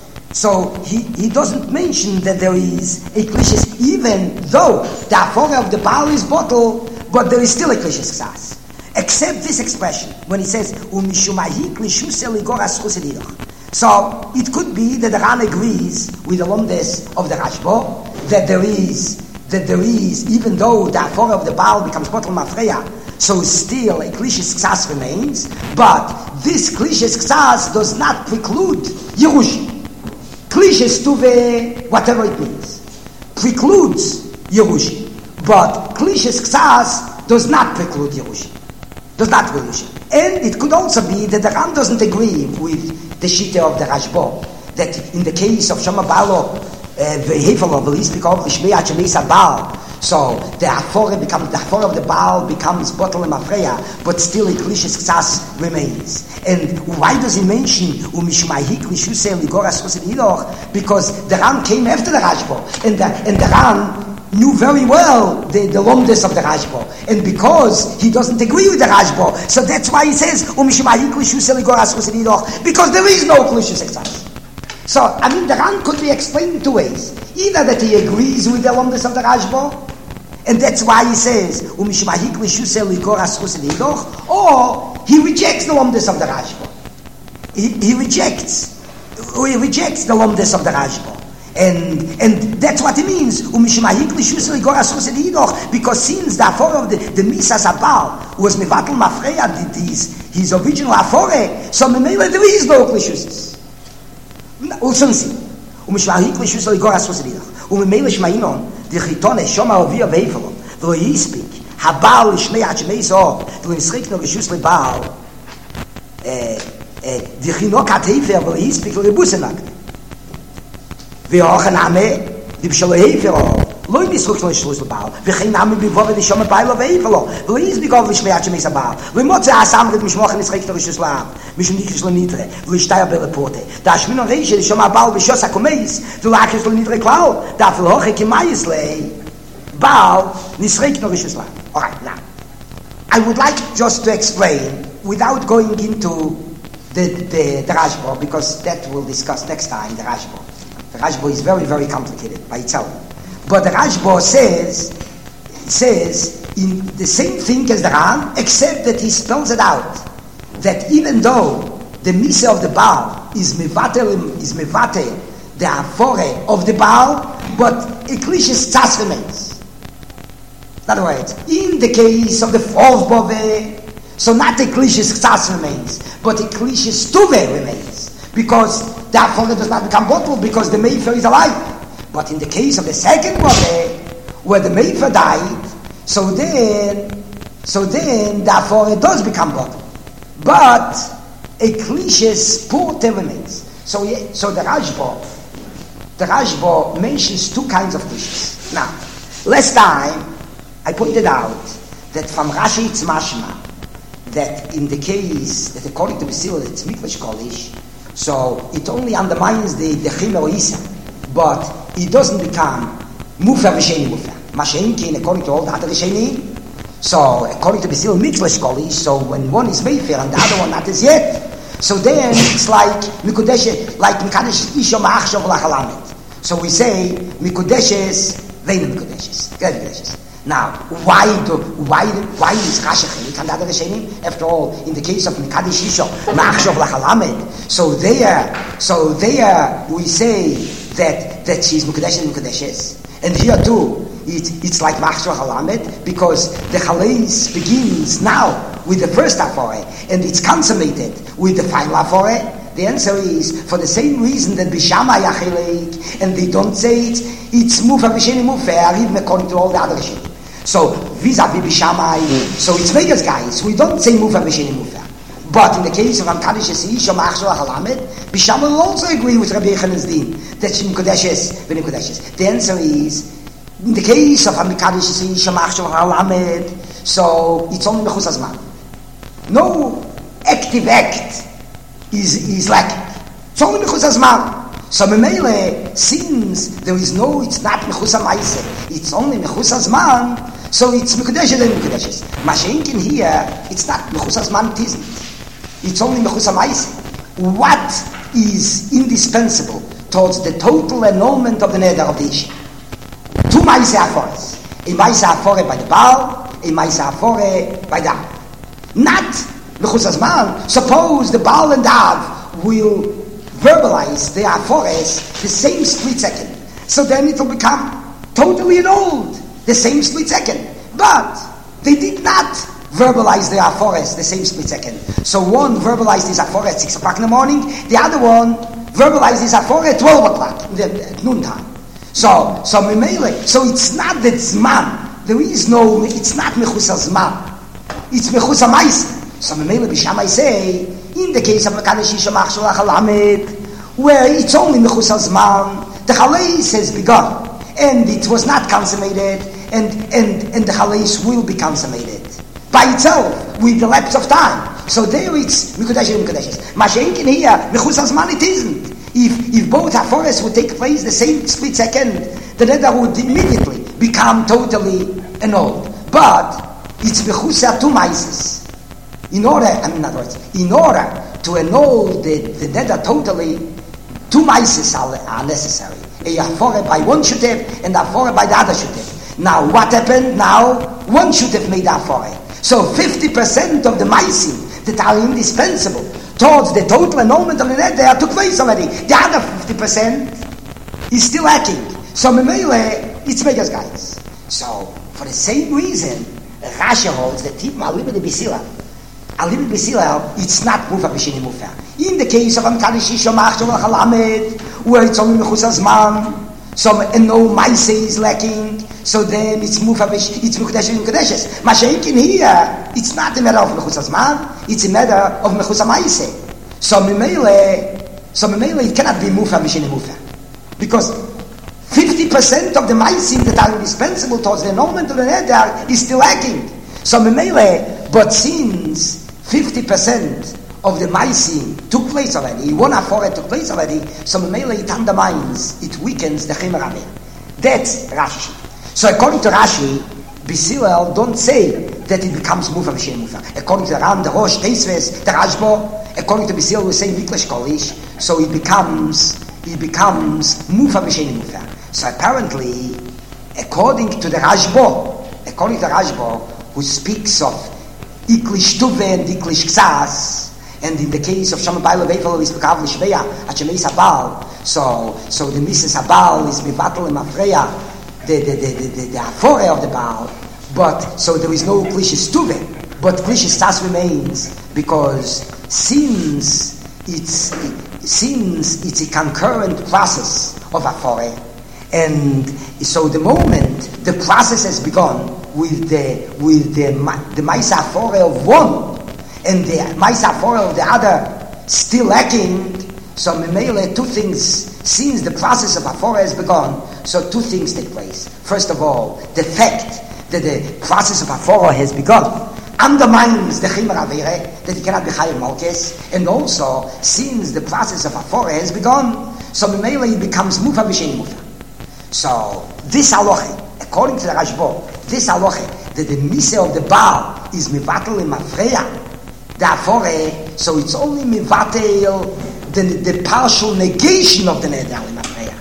so he, he doesn't mention that there is a klishis, even though the Afore of the Baal is bottle, but there is still a klishis Ksas. Except this expression when he says umishumahi klishuse ligoras chusedidach. So it could be that the Ran agrees with the Lomdes of the Rashba that there is that there is even though the Afore of the Baal becomes bottle mafreya, so still a klishis Ksas remains, but this klishis Ksas does not preclude Yerush. Klishis tuve, whatever it means, precludes Yerush, but klishis Ksas does not preclude Yerush. Does not Yerush. And it could also be that the Ram doesn't agree with the Shita of the Rashba, that in the case of Shoma Baalo, Vehefalo, Velistikov, Lishmei Achemei Sabal, so the Afore becomes, the Afore of the Baal becomes bottle and Mafreya, but still a Klishis Ksas remains. And why does he mention Umishmahi Klishuse Ligoras Chosedidach? Because the Ram came after the Rashba, and the, and the Ram knew very well the, the Lomdes of the Rashba, and because he doesn't agree with the Rashba, so that's why he says because there is no klishus Ksas. So I mean the Ran could be explained in two ways: either that he agrees with the Lomdes of the Rashba, and that's why he says or he rejects the Lomdes of the Rashba. He, he rejects he rejects the Lomdes of the Rashba. And and that's what it means. Because since the Afore of the, the Misas Abal was Mevatel Mafreya, his, his original Afore, so Memele there is no Klishus. Also see. Umishmahi Klishus Ligoras Chosedidach. Umemele Shmainon, the Chitone, Shoma Ovia Veifelo, the he speak, Habal Shmei Achmei Zor, the Nisrikno Rishus Lebal, the Chinok Hatefer, the he speak, the Busenak. ואוכן עמה, דבשלו הפרו, לא ינסחוק שלו ישלוש לבעל, וכן עמה בבוא ודשום הבעל ואיפרו, ולא יסביגוב לשמיעת שמייס הבעל, ומוצא הסמרת משמוכן נשחק את הראשוס לעם, משום ניקש לו נדרה, ולשתי הרבה לפורטה, דשמינו רישה דשום הבעל ושוס הקומייס, ולאקש לו נדרה כלל, דאפל הוכי כמייס לי, בעל נשחק את הראשוס לעם. Alright, now, I would like just to explain, without going into the, the, the Rashba, because that we'll discuss next time, the Rashba. The Rashba is very, very complicated by itself. But the Rashba says, says in the same thing as the Ran, except that he spells it out, that even though the Misa of the Baal is Mevate, is Mevate, the Afore of the Baal, but a klishis Ksas remains. In other words, in the case of the fourth Bove, so not a klishis Ksas remains, but a klishis Tuve remains. Because the the Afore does not become bottled because the Mefer is alive. But in the case of the second one, where the Mefer died, so then, so then the Afore does become bottled. But a Klish's Porte remains. So, so the Rashba, the Rashba mentions two kinds of Klish's. Now, last time I pointed out that from Rashi it's mashma that in the case that according to Basil it's mikvash kolish, so it only undermines the the chimer isa, but it doesn't become mufa v'sheni mufa. Mashenkin according to all the other sheni. So according to Basil mikvash kolish, so when one is mefer and the other one not as yet, so then it's like mikudesh, like mikadesh isha ma'achshav lachalamet. So we say mikudeshes vein mikudeshes, good mikudeshes. Now, why do why why is Rashi chelik and other shenim? After all, in the case of Mekadesh Isha, Ma'achshav Lachalamed, so there, so there we say that that she's Mekadesh and Mekadeshes, and here too it, it's like Ma'achshav Lachalamed because the Chalais begins now with the first Afore and it's consummated with the final Afore. The answer is for the same reason that Bishama Yachelik, and they don't say it, it's Mufa Bisheni Mufa, even according to all the other shenim. So, vis-a-vis Bishamai, so it's Vegas guys, we don't say Mufa B'Sheni Mufa. But in the case of Amkadesh Yisrael, Ma'achshav Lachalamed, Bishamai will also agree with Rabbi Yechanan's din, that she Mekudeshes, V'Nekudeshes. The answer is, in the case of Amkadesh Yisrael, Ma'achshav Lachalamed, so it's only Mechus Hazman. No active act is, is lacking. It's only Mechus Hazman. So Memele, since there is no, it's not Mechus HaMaise, it's only Mechus HaZman, so it's Mekudeshes and Mekudeshes. Mashenkin here, it's not Mechus HaZman, it isn't. It's only Mechus HaMaise. What is indispensable towards the total annulment of the Neder of the Ish? Two Maise Afores. A Maise Afore by the Baal, a Maise Afore by the Av. Not Mechus HaZman. Suppose the Baal and the Av will verbalize the Afores the same split second. So then it will become totally annulled the same split second. But they did not verbalize the Afores the same split second. So one verbalized his Afore at six o'clock in the morning, the other one verbalized his Afore at twelve o'clock at noontime. So, so Memele, so it's not that Zman. There is no, it's not Mechus HaZman. It's Mechus HaMaise. So Memele B'Shamai say, in the case of Mekadesh Isha Ma'achshav Lachalamed, where it's only Mechus HaZman, the Chalais has begun, and it was not consummated, and, and, and the Chalais will be consummated by itself with the lapse of time. So there it's Mekudesh and Mekudeshes. Mashenkin here, Mechus HaZman it isn't. If, if both Afores would take place the same split second, the Neder would immediately become totally annulled. But it's Mechus HaTumaises. In order, I mean, in other words, in order to annul the, the Neder totally, two Maises are, are necessary. A Afore by one Shutef and a Afore by the other Shutef. Now, what happened? Now, one Shutef made Afore. So fifty percent of the Maisim that are indispensable towards the total annulment of the Neder took place already. The other fifty percent is still lacking. So, Memele, it's Vegas guys. So, for the same reason, Rashi holds that Tivma Alibi de Bisila. Alibi Bisila, it's not Mufa B'Sheni Mufa. In the case of Amkadesh Isha Ma'achshav Lachalamed, where it's only Mechus HaZman, so and no Maise is lacking, so then it's Mufa B'Sheni, it's Mekudeshes and Mekudeshes. Mashenkin here, it's not a matter of Mechus HaZman, it's a matter of Mechus HaMaise. So Memele, so Memele, it cannot be Mufa B'Sheni Mufa. Because fifty percent of the Maisim that are indispensable towards the annulment of the Neder is still lacking. So Memele, but since fifty percent of the Maisim took place already, one Afore took place already, so Memele it undermines, it weakens the Chimer Amir. That's Rashi. So according to Rashi, B'Silel don't say that it becomes Mufa B'Shem Mufa. According to the Ram, the Rosh, Teisves, the Rashbo, according to B'Silel we say Miklesh Kolish, so it becomes, it becomes Mufa B'Shem Mufa. So apparently, according to the Rashbo, according to the Rashbo, who speaks of Iklish Tuve and Iklish Ksas, and in the case of Shama Baila Beifel, is Bekav Lishveya, Hachemeis Habal, so, so the Missus Habal is Mivatel and Mafreya, the, the, the, the, the, the Afore of the Baal, but, so there is no Klishis Tuve, but Klishis Ksas remains, because since it's, it, since it's a concurrent process of Afore, and so the moment the process has begun with the with the the Maisa Afore of one and the Maisa Afore of the other still lacking, so Memele, two things, since the process of Afore has begun, so two things take place. First of all, the fact that the process of Afore has begun undermines the Chimer Avere, that he cannot be Chayav Malkes, and also, since the process of Afore has begun, so Memele it becomes Mufa B'Sheni Mufa. So, this halacha, according to the Rashba, this halacha, that the Mise of the Baal is Mivatel in Mafreya, the Afore, so it's only Mivatel, the, the partial negation of the Neder in Mafreya.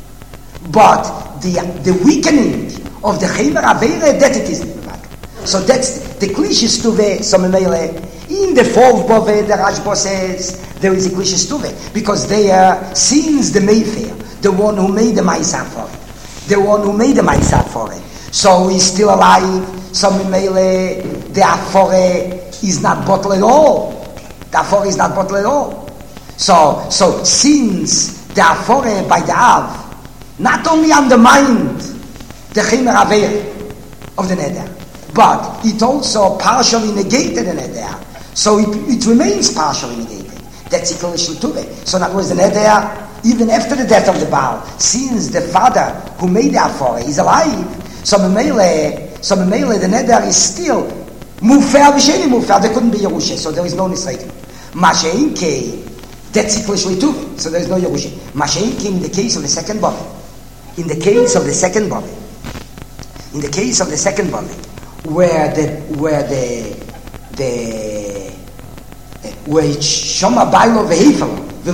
But the, the weakening of the Chimer Avere, that it is Mivatel. So that's the Klishis Tuve, so Memele, in the fourth Bove, the Rashba says, there is a Klishis Tuve, because they are, since the Mayfair, the one who made the Maisa for it, the one who made the Maisa for it, so he's still alive. So Mimele, the Afore is not bottled at all. The Afore is not bottled at all. So, so since the Afore by the Av not only undermined the Chimer Avere of the Neder, but it also partially negated the Neder, so it, it remains partially negated. That's Ikal Shultuve. So in other words, the Neder, even after the death of the Baal, since the father who made the Afore is alive, so Memele, so Memele, the Neder is still Mufer V'Sheni Mufer. There couldn't be Yerusha, so there is no Nisraetim. Masheinke, that's Iklish Leituv, so there is no Yerusha. Masheinke, in the case of the second body, in the case of the second body, in the case of the second body, where the where the the where it's Shoma Bailo Vehifel. So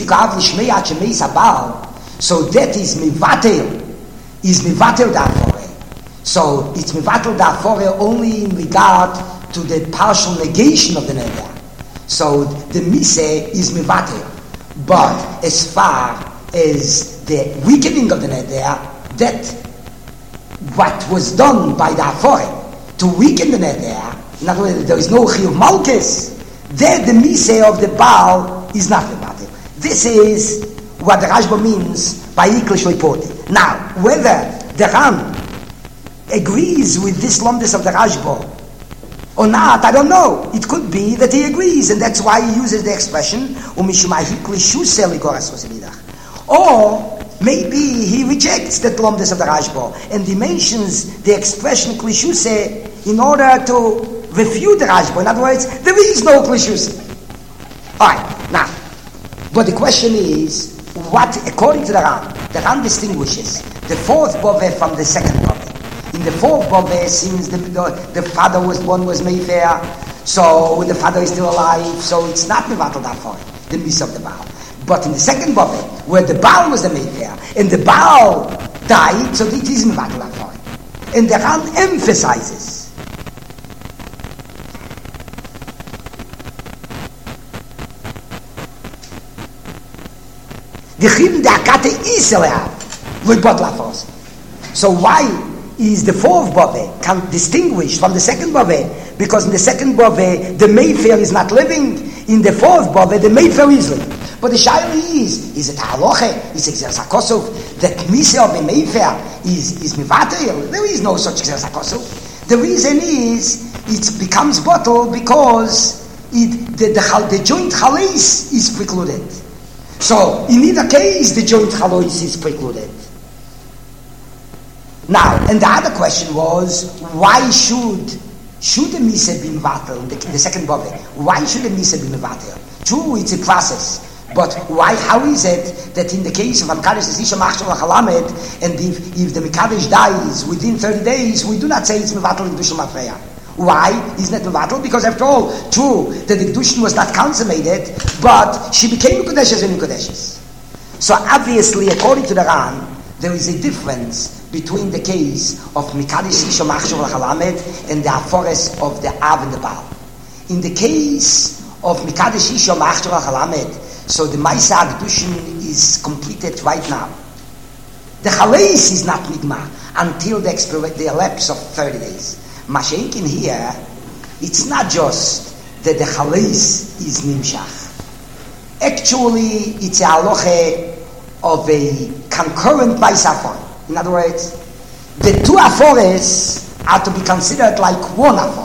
that is mivatel, is mivatel da'afore. So it's mivatel da'afore only in regard to the partial negation of the neder. So the mise is mivatel, but as far as the weakening of the neder, that what was done by the afore to weaken the neder, in other words, there is no chiyuv malkes, there the mise of the Baal is not mivatel. This is what the Rashba means by Iklish Leipoti. Now, whether the Ram agrees with this lumdus of the Rashba or not, I don't know. It could be that he agrees, and that's why he uses the expression or maybe he rejects that lumdus of the Rashba, and he mentions the expression klishuse in order to refute the Rashba. In other words, there is no klishuse. Alright, now, but the question is, what, according to the Ram, the Ram distinguishes the fourth Bove from the second Bove. In the fourth Bove, since the, the, the father was one was Mayfair, so when the father is still alive, so it's not Mevatel Da'afore, the Mis of the Baal. But in the second Bove, where the Baal was the Mayfair, and the Baal died, so it is Mevatel Da'afore. And the Ram emphasizes the chim de akate is eleav, with bottle force. So why is the fourth bove can distinguish from the second bove? Because in the second bove the Mayfair is not living. In the fourth bove the Mayfair is living. But the shaila is: is it halacha? Is it exerzas hakosov? The kmise of the Mayfair is is mivatel. There is no such exerzas hakosov. The reason is it becomes bottle because it the the, the joint chalais is precluded. So, in either case, the joint chalois is precluded. Now, and the other question was, why should should the misa be mevatel, the, the second bove? Why should the misa be mevatel? True, it's a process, but why? How is it that in the case of Mekadesh Isha Machshel Chalamed, and if, if the Mekadesh dies within thirty days, we do not say it's mevatel in Kedusha Mafreya? Why is not mevatel? Because after all, true that the Kedushin was not consummated, but she became Mekudeshes and Mekudeshes. So obviously, according to the Ran, there is a difference between the case of Mekadesh Isha Machshel Chalamed and the Afores of the Av and the Baal. In the case of Mekadesh Isha Machshel Chalamed, so the Maisa Kedushin is completed right now. The Chalais is not Nigmar until the, expir- the elapse of thirty days. Mashenkin here, it's not just that the Chalais is Nimshach. actually it's a halacha of a concurrent Maisafon. In other words, the two Afores are to be considered like one Afor.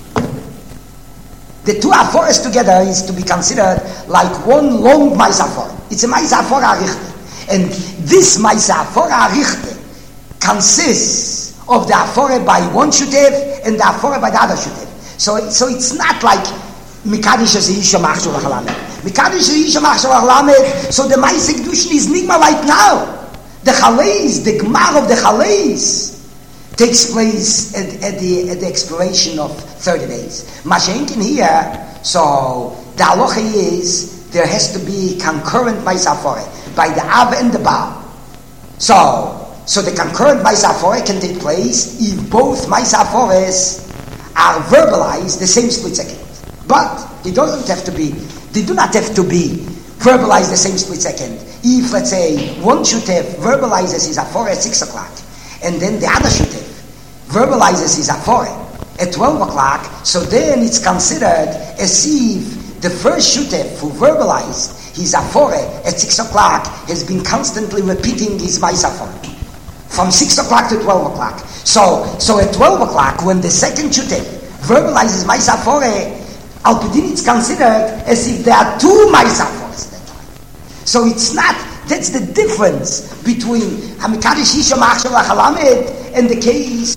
The two Afores together is to be considered like one long Maisafor. It's a Maisafor Arichte. And this Maisafor Arichte consists of the Afore by one Shutev and the Afore by the other Shutev. So, so it's not like Mikadish as Isha Machshor Halamed. Mikadish as Isha Machshor Halamed, so the Maisik Dushin is Nigma right now. The Chaleis, the Gmar of the Chaleis takes place at, at, the, at the expiration of thirty days. Mashenkin here, so the halacha is there has to be concurrent Maisafore by the Av and the Baal. So, so the concurrent Maisafore can take place if both Maisafores are verbalized the same split second. But they don't have to be, they do not have to be verbalized the same split second. If, let's say, one Shutev verbalizes his Afore at six o'clock, and then the other Shutev verbalizes his Afore at twelve o'clock, so then it's considered as if the first Shutev who verbalized his Afore at six o'clock has been constantly repeating his Maisafore from six o'clock to twelve o'clock. So, so at twelve o'clock, when the second Shutev verbalizes Maisafore, Al-Pidin it's considered as if there are two Maisafores at that time. So it's not, that's the difference between Hamikadish Isha Machshor Halamed and the case